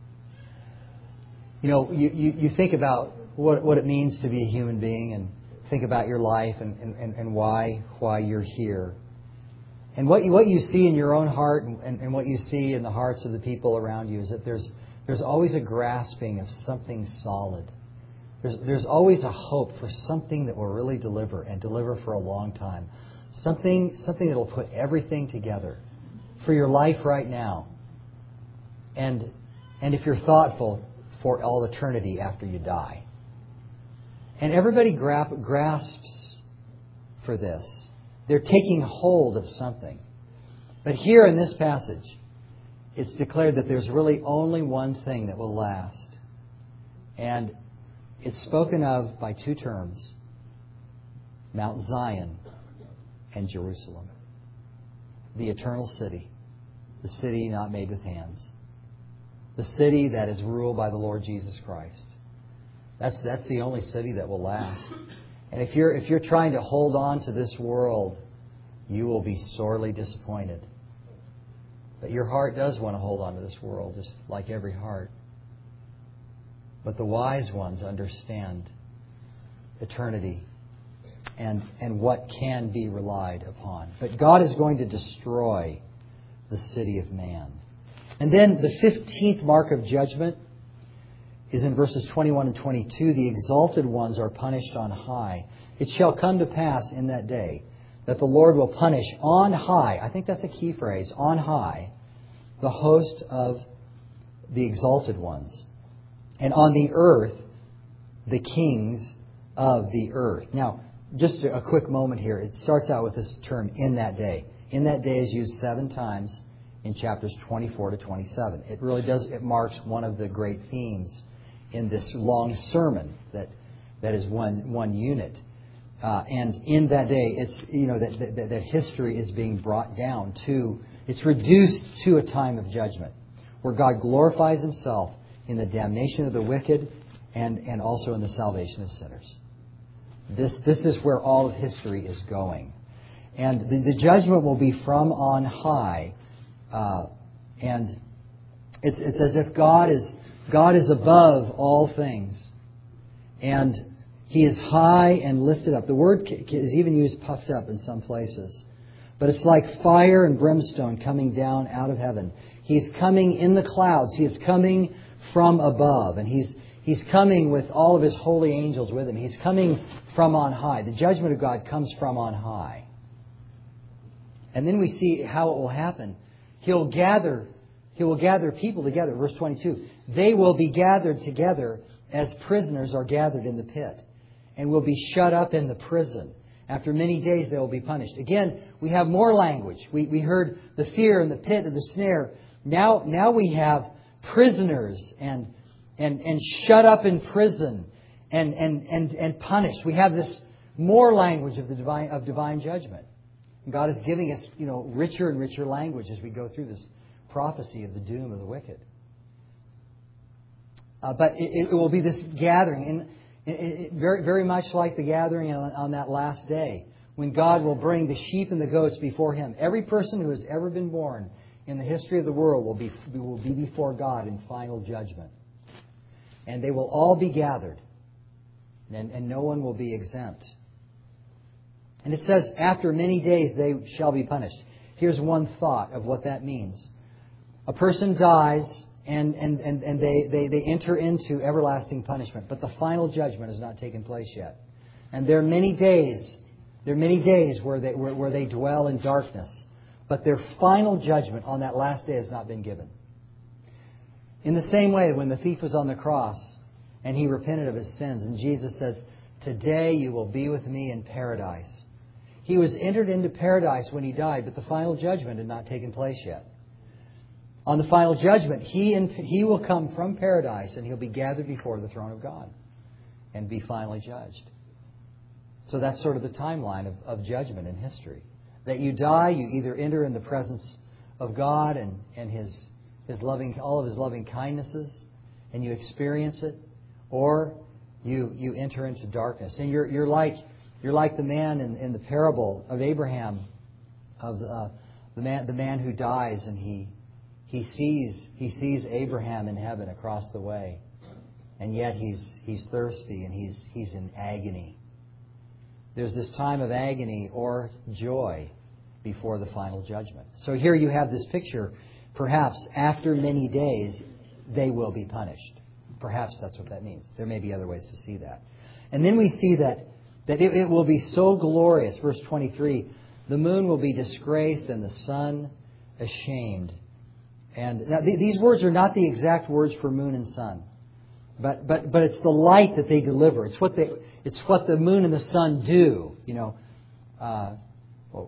You know, you, you, you think about what, what it means to be a human being and think about your life and, and, and why why you're here. And what you, what you see in your own heart and, and, and what you see in the hearts of the people around you is that there's there's always a grasping of something solid. There's, there's always a hope for something that will really deliver and deliver for a long time. Something, something that will put everything together for your life right now. And, and if you're thoughtful, for all eternity after you die. And everybody gra- grasps for this. They're taking hold of something. But here in this passage, it's declared that there's really only one thing that will last. And it's spoken of by two terms, Mount Zion and Jerusalem. The eternal city. The city not made with hands. The city that is ruled by the Lord Jesus Christ. That's that's the only city that will last. And if you're if you're trying to hold on to this world, you will be sorely disappointed. But your heart does want to hold on to this world, just like every heart. But the wise ones understand eternity and, and what can be relied upon. But God is going to destroy the city of man. And then the fifteenth mark of judgment is in verses twenty-one and twenty-two. The exalted ones are punished on high. It shall come to pass in that day that the Lord will punish on high, I think that's a key phrase, on high, the host of the exalted ones. And on the earth, the kings of the earth. Now, just a quick moment here. It starts out with this term, in that day. In that day is used seven times in chapters twenty-four to twenty-seven. It really does, it marks one of the great themes in this long sermon that that is one one unit. Uh, and in that day, it's, you know, that, that, that history is being brought down to, it's reduced to a time of judgment where God glorifies Himself in the damnation of the wicked and, and also in the salvation of sinners. This, this is where all of history is going. And the, the judgment will be from on high. Uh, and it's, it's as if God is, God is above all things. And He is high and lifted up. The word is even used puffed up in some places. But it's like fire and brimstone coming down out of heaven. He's coming in the clouds. He is coming from above. And He's He's coming with all of His holy angels with Him. He's coming from on high. The judgment of God comes from on high. And then we see how it will happen. He'll gather, He will gather people together. Verse twenty-two. They will be gathered together as prisoners are gathered in the pit, and will be shut up in the prison. After many days they will be punished. Again, we have more language. We we heard the fear and the pit and the snare. Now now we have prisoners and and and shut up in prison and and and, and punished. We have this more language of the divine of divine judgment. God is giving us, you know, richer and richer language as we go through this prophecy of the doom of the wicked. Uh, but it, it will be this gathering, and it, it, very, very much like the gathering on, on that last day, when God will bring the sheep and the goats before Him. Every person who has ever been born in the history of the world will be will be before God in final judgment, and they will all be gathered, and, and no one will be exempt. And it says, after many days they shall be punished. Here's one thought of what that means. A person dies and, and, and, and they, they, they enter into everlasting punishment. But the final judgment has not taken place yet. And there are many days, there are many days where they, where, where they dwell in darkness. But their final judgment on that last day has not been given. In the same way, when the thief was on the cross and he repented of his sins, and Jesus says, today you will be with me in paradise. He was entered into paradise when he died, but the final judgment had not taken place yet. On the final judgment, he and he will come from paradise and he'll be gathered before the throne of God and be finally judged. So that's sort of the timeline of, of judgment in history. That you die, you either enter in the presence of God and, and His His loving, all of His loving kindnesses, and you experience it, or you you enter into darkness. And you're you're like You're like the man in, in the parable of Abraham, of uh, the man the man who dies, and he he sees he sees Abraham in heaven across the way, and yet he's he's thirsty and he's he's in agony. there's this time of agony or joy before the final judgment. So here you have this picture. Perhaps after many days, they will be punished. Perhaps that's what that means. There may be other ways to see that. And then we see that, that it, it will be so glorious. Verse twenty-three, the moon will be disgraced and the sun ashamed. And now th- these words are not the exact words for moon and sun. But but but it's the light that they deliver. It's what they it's what the moon and the sun do. You know, uh, well,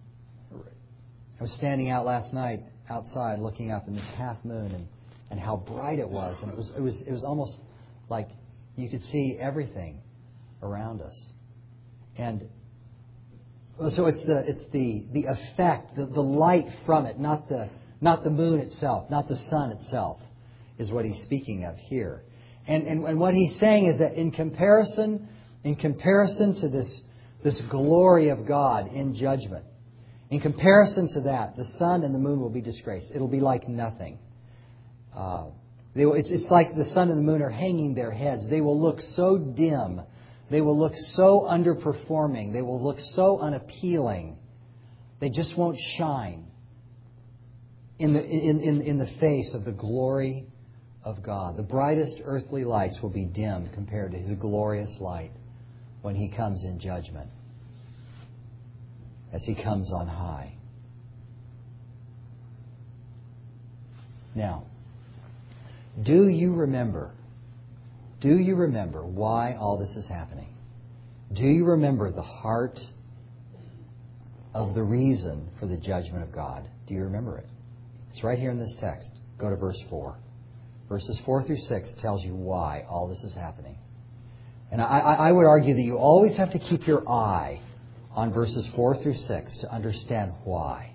I was standing out last night outside looking up in this half moon and, and how bright it was, and it was it was it was almost like you could see everything around us. And so it's the it's the the effect, the, the light from it, not the not the moon itself, not the sun itself, is what he's speaking of here. And, and and what he's saying is that in comparison, in comparison to this this glory of God in judgment, in comparison to that, the sun and the moon will be disgraced. It'll be like nothing. Uh, they, it's, it's like the sun and the moon are hanging their heads. They will look so dim. They will look so underperforming. They will look so unappealing. They just won't shine in the in, in, in the face of the glory of God. The brightest earthly lights will be dim compared to His glorious light when He comes in judgment, as He comes on high. Now, do you remember, do you remember why all this is happening? Do you remember the heart of the reason for the judgment of God? Do you remember it? It's right here in this text. Go to verse four. Verses four through six tells you why all this is happening. And I, I would argue that you always have to keep your eye on verses four through six to understand why.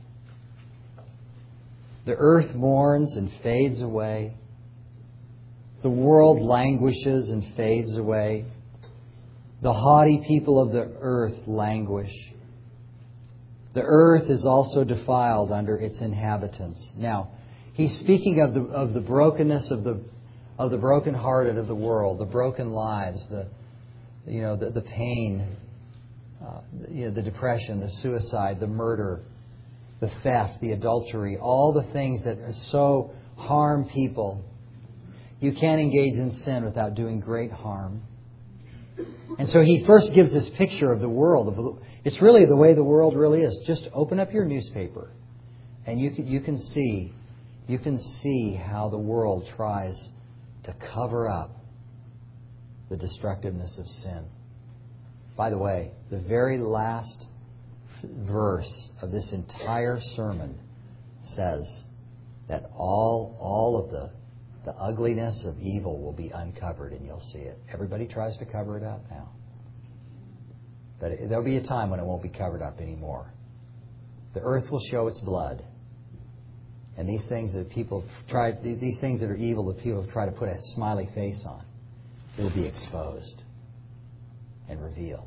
The earth mourns and fades away. The world languishes and fades away. The haughty people of the earth languish. The earth is also defiled under its inhabitants. Now, he's speaking of the of the brokenness of the of the brokenhearted of the world, the broken lives, the you know the, the pain, uh, you know, the depression, the suicide, the murder, the theft, the adultery, all the things that so harm people. You can't engage in sin without doing great harm. And so he first gives this picture of the world. It's really the way the world really is. Just open up your newspaper, and you can, you can see you can see how the world tries to cover up the destructiveness of sin. By the way, the very last verse of this entire sermon says that all all of the the ugliness of evil will be uncovered, and you'll see it. Everybody tries to cover it up now. But it, there'll be a time when it won't be covered up anymore. The earth will show its blood. And these things that people try, these things that are evil that people try to put a smiley face on, will be exposed and revealed.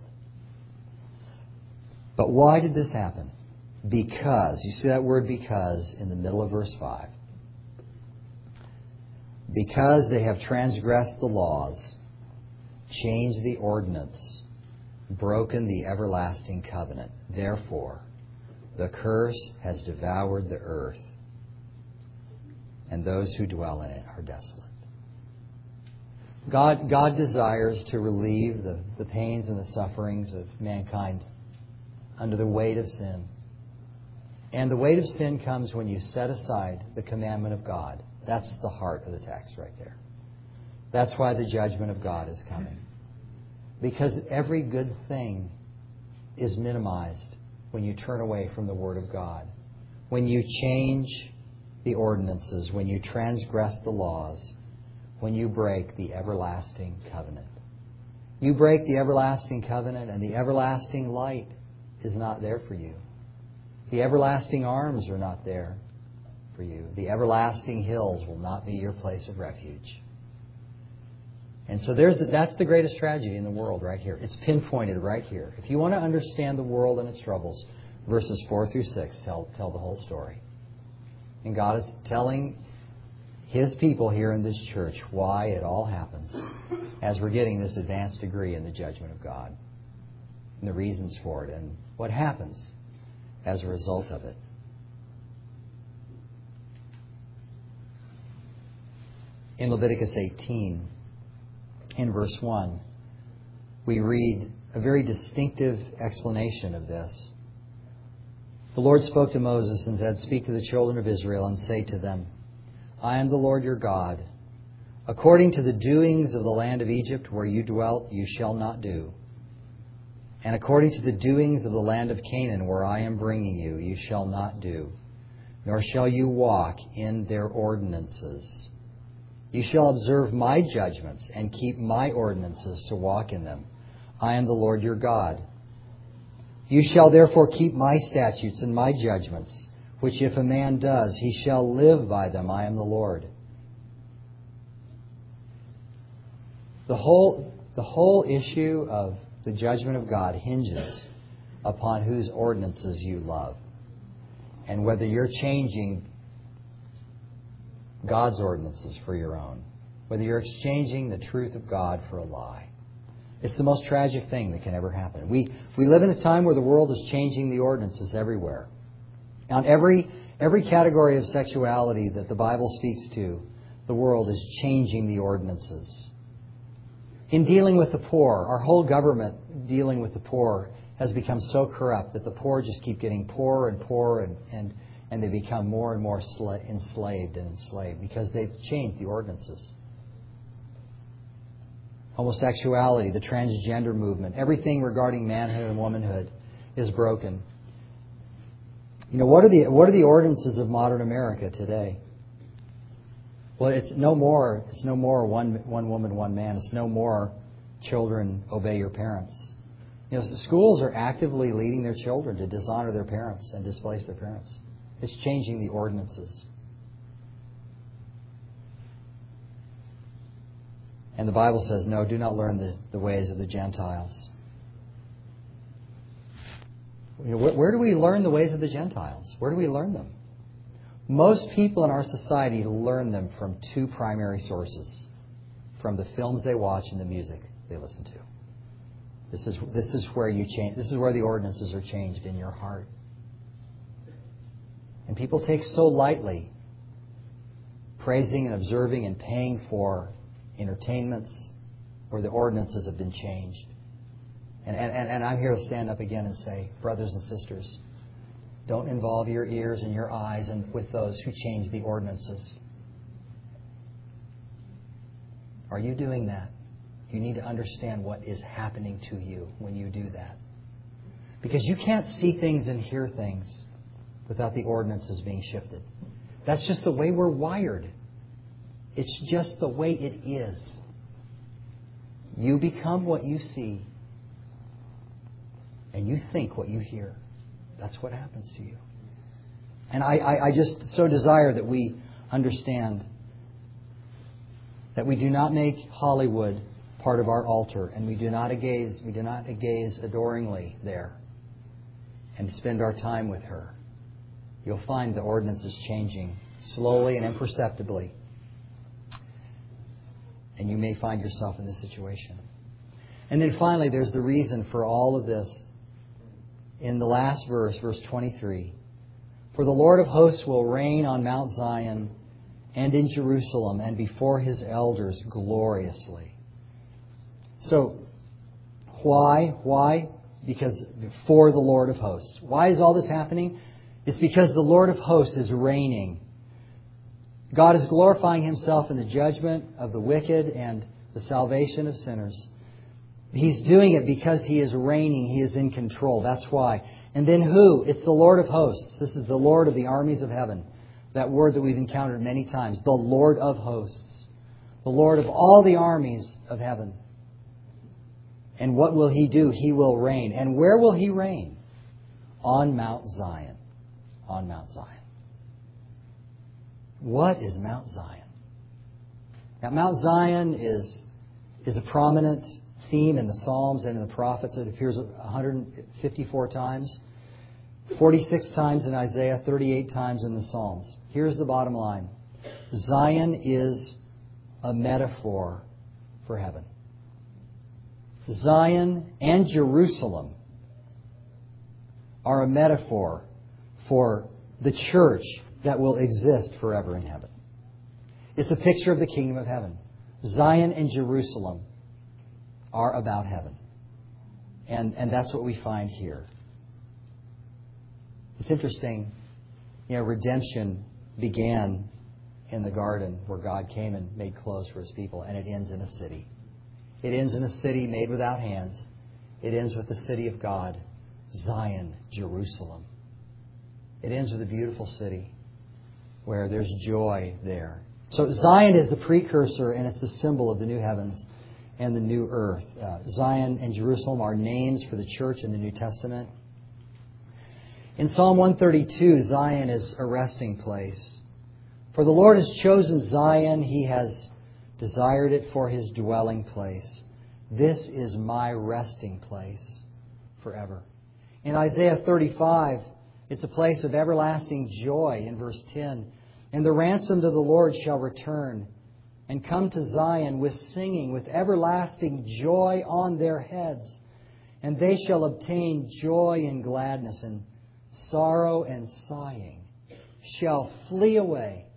But why did this happen? Because, you see that word because in the middle of verse five. Because they have transgressed the laws, changed the ordinance, broken the everlasting covenant. Therefore, the curse has devoured the earth, and those who dwell in it are desolate. God, God desires to relieve the, the pains and the sufferings of mankind under the weight of sin. And the weight of sin comes when you set aside the commandment of God. That's the heart of the text right there. That's why the judgment of God is coming. Because every good thing is minimized when you turn away from the Word of God. When you change the ordinances, when you transgress the laws, when you break the everlasting covenant. You break the everlasting covenant, and the everlasting light is not there for you. The everlasting arms are not there for you. The everlasting hills will not be your place of refuge. And so there's the, that's the greatest tragedy in the world right here. It's pinpointed right here. If you want to understand the world and its troubles, verses four through six tell, tell the whole story. And God is telling His people here in this church why it all happens as we're getting this advanced degree in the judgment of God. and the reasons for it and what happens as a result of it. In Leviticus eighteen, in verse one, we read a very distinctive explanation of this. The Lord spoke to Moses and said, "Speak to the children of Israel and say to them, I am the Lord your God. According to the doings of the land of Egypt where you dwelt, you shall not do. And according to the doings of the land of Canaan where I am bringing you, you shall not do. Nor shall you walk in their ordinances. You shall observe my judgments and keep my ordinances to walk in them. I am the Lord your God. You shall therefore keep my statutes and my judgments, which if a man does, he shall live by them. I am the Lord." The whole, the whole issue of the judgment of God hinges upon whose ordinances you love and whether you're changing God's ordinances for your own, whether you're exchanging the truth of God for a lie. It's the most tragic thing that can ever happen. We we live in a time where the world is changing the ordinances everywhere. On every every category of sexuality that the Bible speaks to, the world is changing the ordinances. In dealing with the poor, our whole government dealing with the poor has become so corrupt that the poor just keep getting poorer and poorer and, and, and they become more and more sla- enslaved and enslaved because they've changed the ordinances. Homosexuality, the transgender movement, everything regarding manhood and womanhood is broken. You know, what are the what are the ordinances of modern America today? Well, it's no more it's no more one one woman, one man. It's no more children obey your parents. You know, schools are actively leading their children to dishonor their parents and displace their parents. It's changing the ordinances. And the Bible says, no, do not learn the, the ways of the Gentiles. You know, where, where do we learn the ways of the Gentiles? Where do we learn them? Most people in our society learn them from two primary sources. From the films they watch and the music they listen to. This is, this is where you change. This is where the ordinances are changed in your heart. And people take so lightly praising and observing and paying for entertainments where the ordinances have been changed. And, and, and I'm here to stand up again and say, brothers and sisters, don't involve your ears and your eyes and with those who change the ordinances. Are you doing that? You need to understand what is happening to you when you do that. Because you can't see things and hear things without the ordinances being shifted. That's just the way we're wired. It's just the way it is. You become what you see. And you think what you hear. That's what happens to you. And I, I, I just so desire that we understand that we do not make Hollywood part of our altar, and we do not gaze, we do not gaze adoringly there and spend our time with her. You'll find the ordinances changing slowly and imperceptibly. And you may find yourself in this situation. And then finally, there's the reason for all of this. In the last verse, verse twenty-three. For the Lord of hosts will reign on Mount Zion and in Jerusalem and before His elders gloriously. So, why? Why? Because for the Lord of hosts. Why is all this happening? It's because the Lord of hosts is reigning. God is glorifying Himself in the judgment of the wicked and the salvation of sinners. He's doing it because He is reigning. He is in control. That's why. And then who? It's the Lord of hosts. This is the Lord of the armies of heaven. That word that we've encountered many times. The Lord of hosts. The Lord of all the armies of heaven. And what will He do? He will reign. And where will He reign? On Mount Zion. On Mount Zion. What is Mount Zion? Now, Mount Zion is, is a prominent theme in the Psalms and in the prophets. It appears one hundred fifty-four times, forty-six times in Isaiah, thirty-eight times in the Psalms. Here's the bottom line. Zion is a metaphor for heaven. Zion and Jerusalem are a metaphor for the church that will exist forever in heaven. It's a picture of the kingdom of heaven. Zion and Jerusalem are about heaven. And, and that's what we find here. It's interesting, you know, redemption began in the garden where God came and made clothes for His people, and it ends in a city. It ends in a city made without hands. It ends with the city of God, Zion, Jerusalem. It ends with a beautiful city where there's joy there. So Zion is the precursor, and it's the symbol of the new heavens and the new earth. Uh, Zion and Jerusalem are names for the church in the New Testament. In Psalm one thirty-two, Zion is a resting place. For the Lord has chosen Zion, He has desired it for His dwelling place. This is my resting place forever. In Isaiah thirty-five, it's a place of everlasting joy in verse ten. And the ransomed of the Lord shall return and come to Zion with singing, with everlasting joy on their heads. And they shall obtain joy and gladness, and sorrow and sighing shall flee away.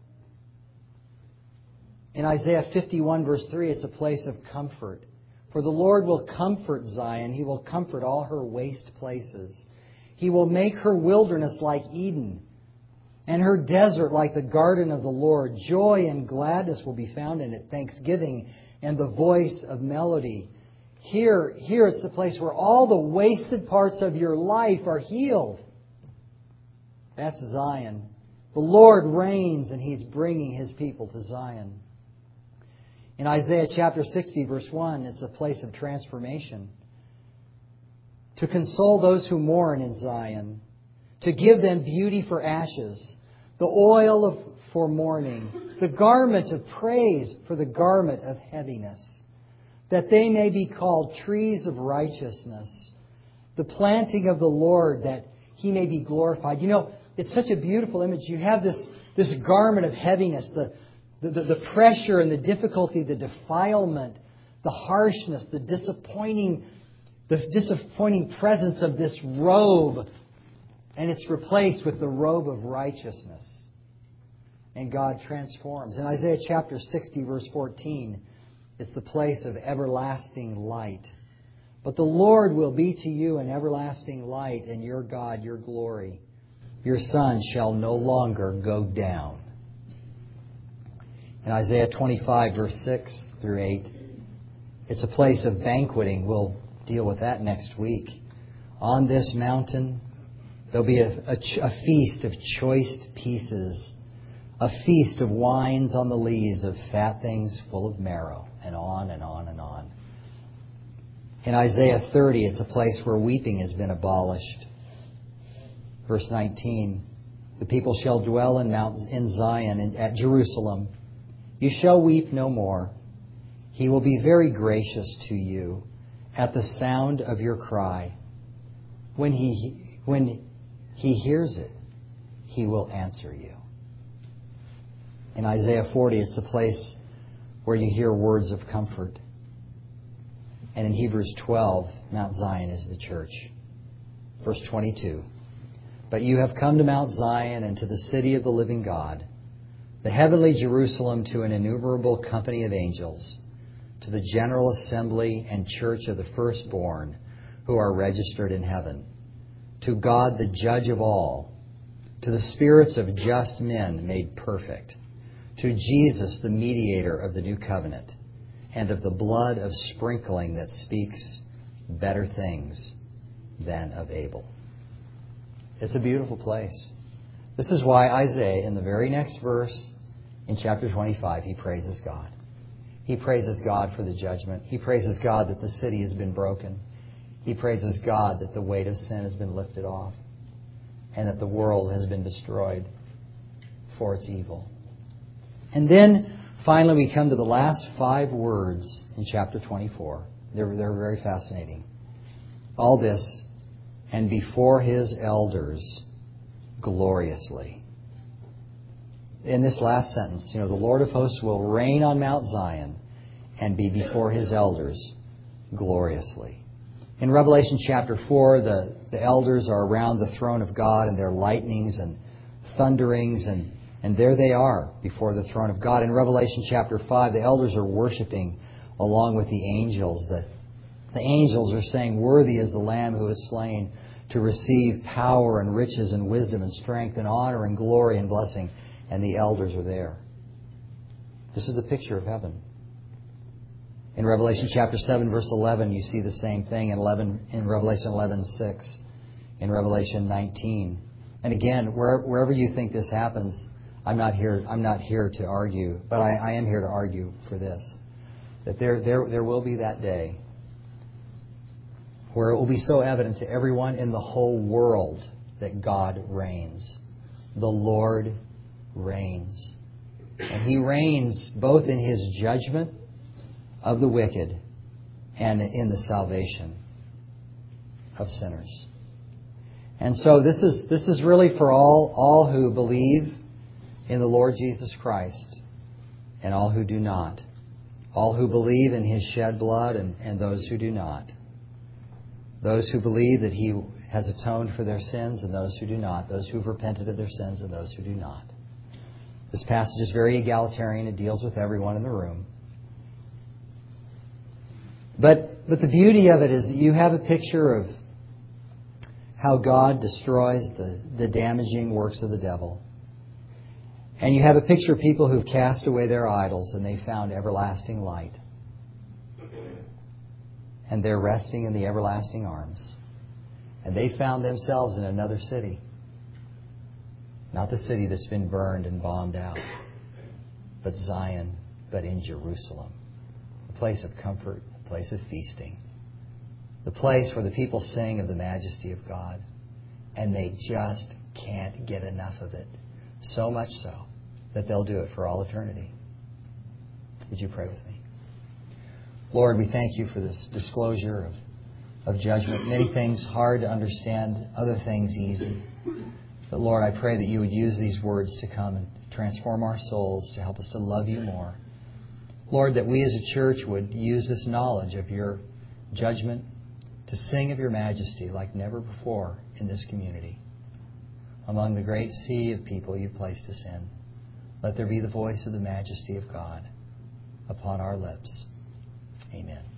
In Isaiah fifty-one, verse three, it's a place of comfort. For the Lord will comfort Zion. He will comfort all her waste places. He will make her wilderness like Eden, and her desert like the garden of the Lord. Joy and gladness will be found in it, thanksgiving and the voice of melody. Here, here it's the place where all the wasted parts of your life are healed. That's Zion. The Lord reigns, and He's bringing His people to Zion. In Isaiah chapter sixty, verse one, it's a place of transformation. To console those who mourn in Zion, to give them beauty for ashes, the oil of, for mourning, the garment of praise for the garment of heaviness, that they may be called trees of righteousness, the planting of the Lord, that He may be glorified. You know, it's such a beautiful image. You have this, this garment of heaviness, the, the, the, the pressure and the difficulty, the defilement, the harshness, the disappointing, the disappointing presence of this robe. And it's replaced with the robe of righteousness. And God transforms. In Isaiah chapter sixty, verse fourteen, it's the place of everlasting light. But the Lord will be to you an everlasting light, and your God your glory. Your sun shall no longer go down. In Isaiah twenty-five, verse six through eight, it's a place of banqueting. We'll deal with that next week. On this mountain, there'll be a, a, a feast of choice pieces, a feast of wines on the lees, of fat things full of marrow, and on and on and on. In Isaiah thirty, it's a place where weeping has been abolished. Verse nineteen, the people shall dwell in Mount in Zion and at Jerusalem. You shall weep no more. He will be very gracious to you at the sound of your cry. When he when he hears it, He will answer you. In Isaiah forty, it's the place where you hear words of comfort. And in Hebrews twelve, Mount Zion is the church. Verse twenty-two. But you have come to Mount Zion and to the city of the living God, the heavenly Jerusalem, to an innumerable company of angels, to the general assembly and church of the firstborn who are registered in heaven, to God the judge of all, to the spirits of just men made perfect, to Jesus the mediator of the new covenant, and of the blood of sprinkling that speaks better things than of Abel. It's a beautiful place. This is why Isaiah, in the very next verse, in chapter twenty-five, he praises God. He praises God for the judgment. He praises God that the city has been broken. He praises God that the weight of sin has been lifted off, and that the world has been destroyed for its evil. And then, finally, we come to the last five words in chapter twenty-four. They're, they're very fascinating. All this, and before His elders, gloriously. In this last sentence, you know, the Lord of hosts will reign on Mount Zion and be before His elders gloriously. In Revelation chapter four, the, the elders are around the throne of God, and there are lightnings and thunderings, and, and there they are before the throne of God. In Revelation chapter five, the elders are worshiping along with the angels. The, the angels are saying, "Worthy is the Lamb who is slain to receive power and riches and wisdom and strength and honor and glory and blessing." And the elders are there. This is a picture of heaven. In Revelation chapter seven, verse eleven, you see the same thing. In, eleven, in Revelation eleven six, in Revelation nineteen. And again, where, wherever you think this happens, I'm not here. I'm not here to argue, but I, I am here to argue for this: that there, there, there will be that day where it will be so evident to everyone in the whole world that God reigns. The Lord reigns, and He reigns both in His judgment of the wicked and in the salvation of sinners. And so this is this is really for all all who believe in the Lord Jesus Christ and all who do not. All who believe in His shed blood and, and those who do not. Those who believe that He has atoned for their sins and those who do not. Those who have repented of their sins and those who do not. This passage is very egalitarian. It deals with everyone in the room. But but the beauty of it is that you have a picture of how God destroys the, the damaging works of the devil. And you have a picture of people who've cast away their idols and they found everlasting light. And they're resting in the everlasting arms. And they found themselves in another city. Not the city that's been burned and bombed out, but Zion, but in Jerusalem. A place of comfort, a place of feasting. The place where the people sing of the majesty of God. And they just can't get enough of it. So much so that they'll do it for all eternity. Would you pray with me? Lord, we thank You for this disclosure of, of judgment. Many things hard to understand, other things easy. But Lord, I pray that You would use these words to come and transform our souls, to help us to love You more. Lord, that we as a church would use this knowledge of Your judgment to sing of Your majesty like never before in this community. Among the great sea of people You've placed us in, let there be the voice of the majesty of God upon our lips. Amen.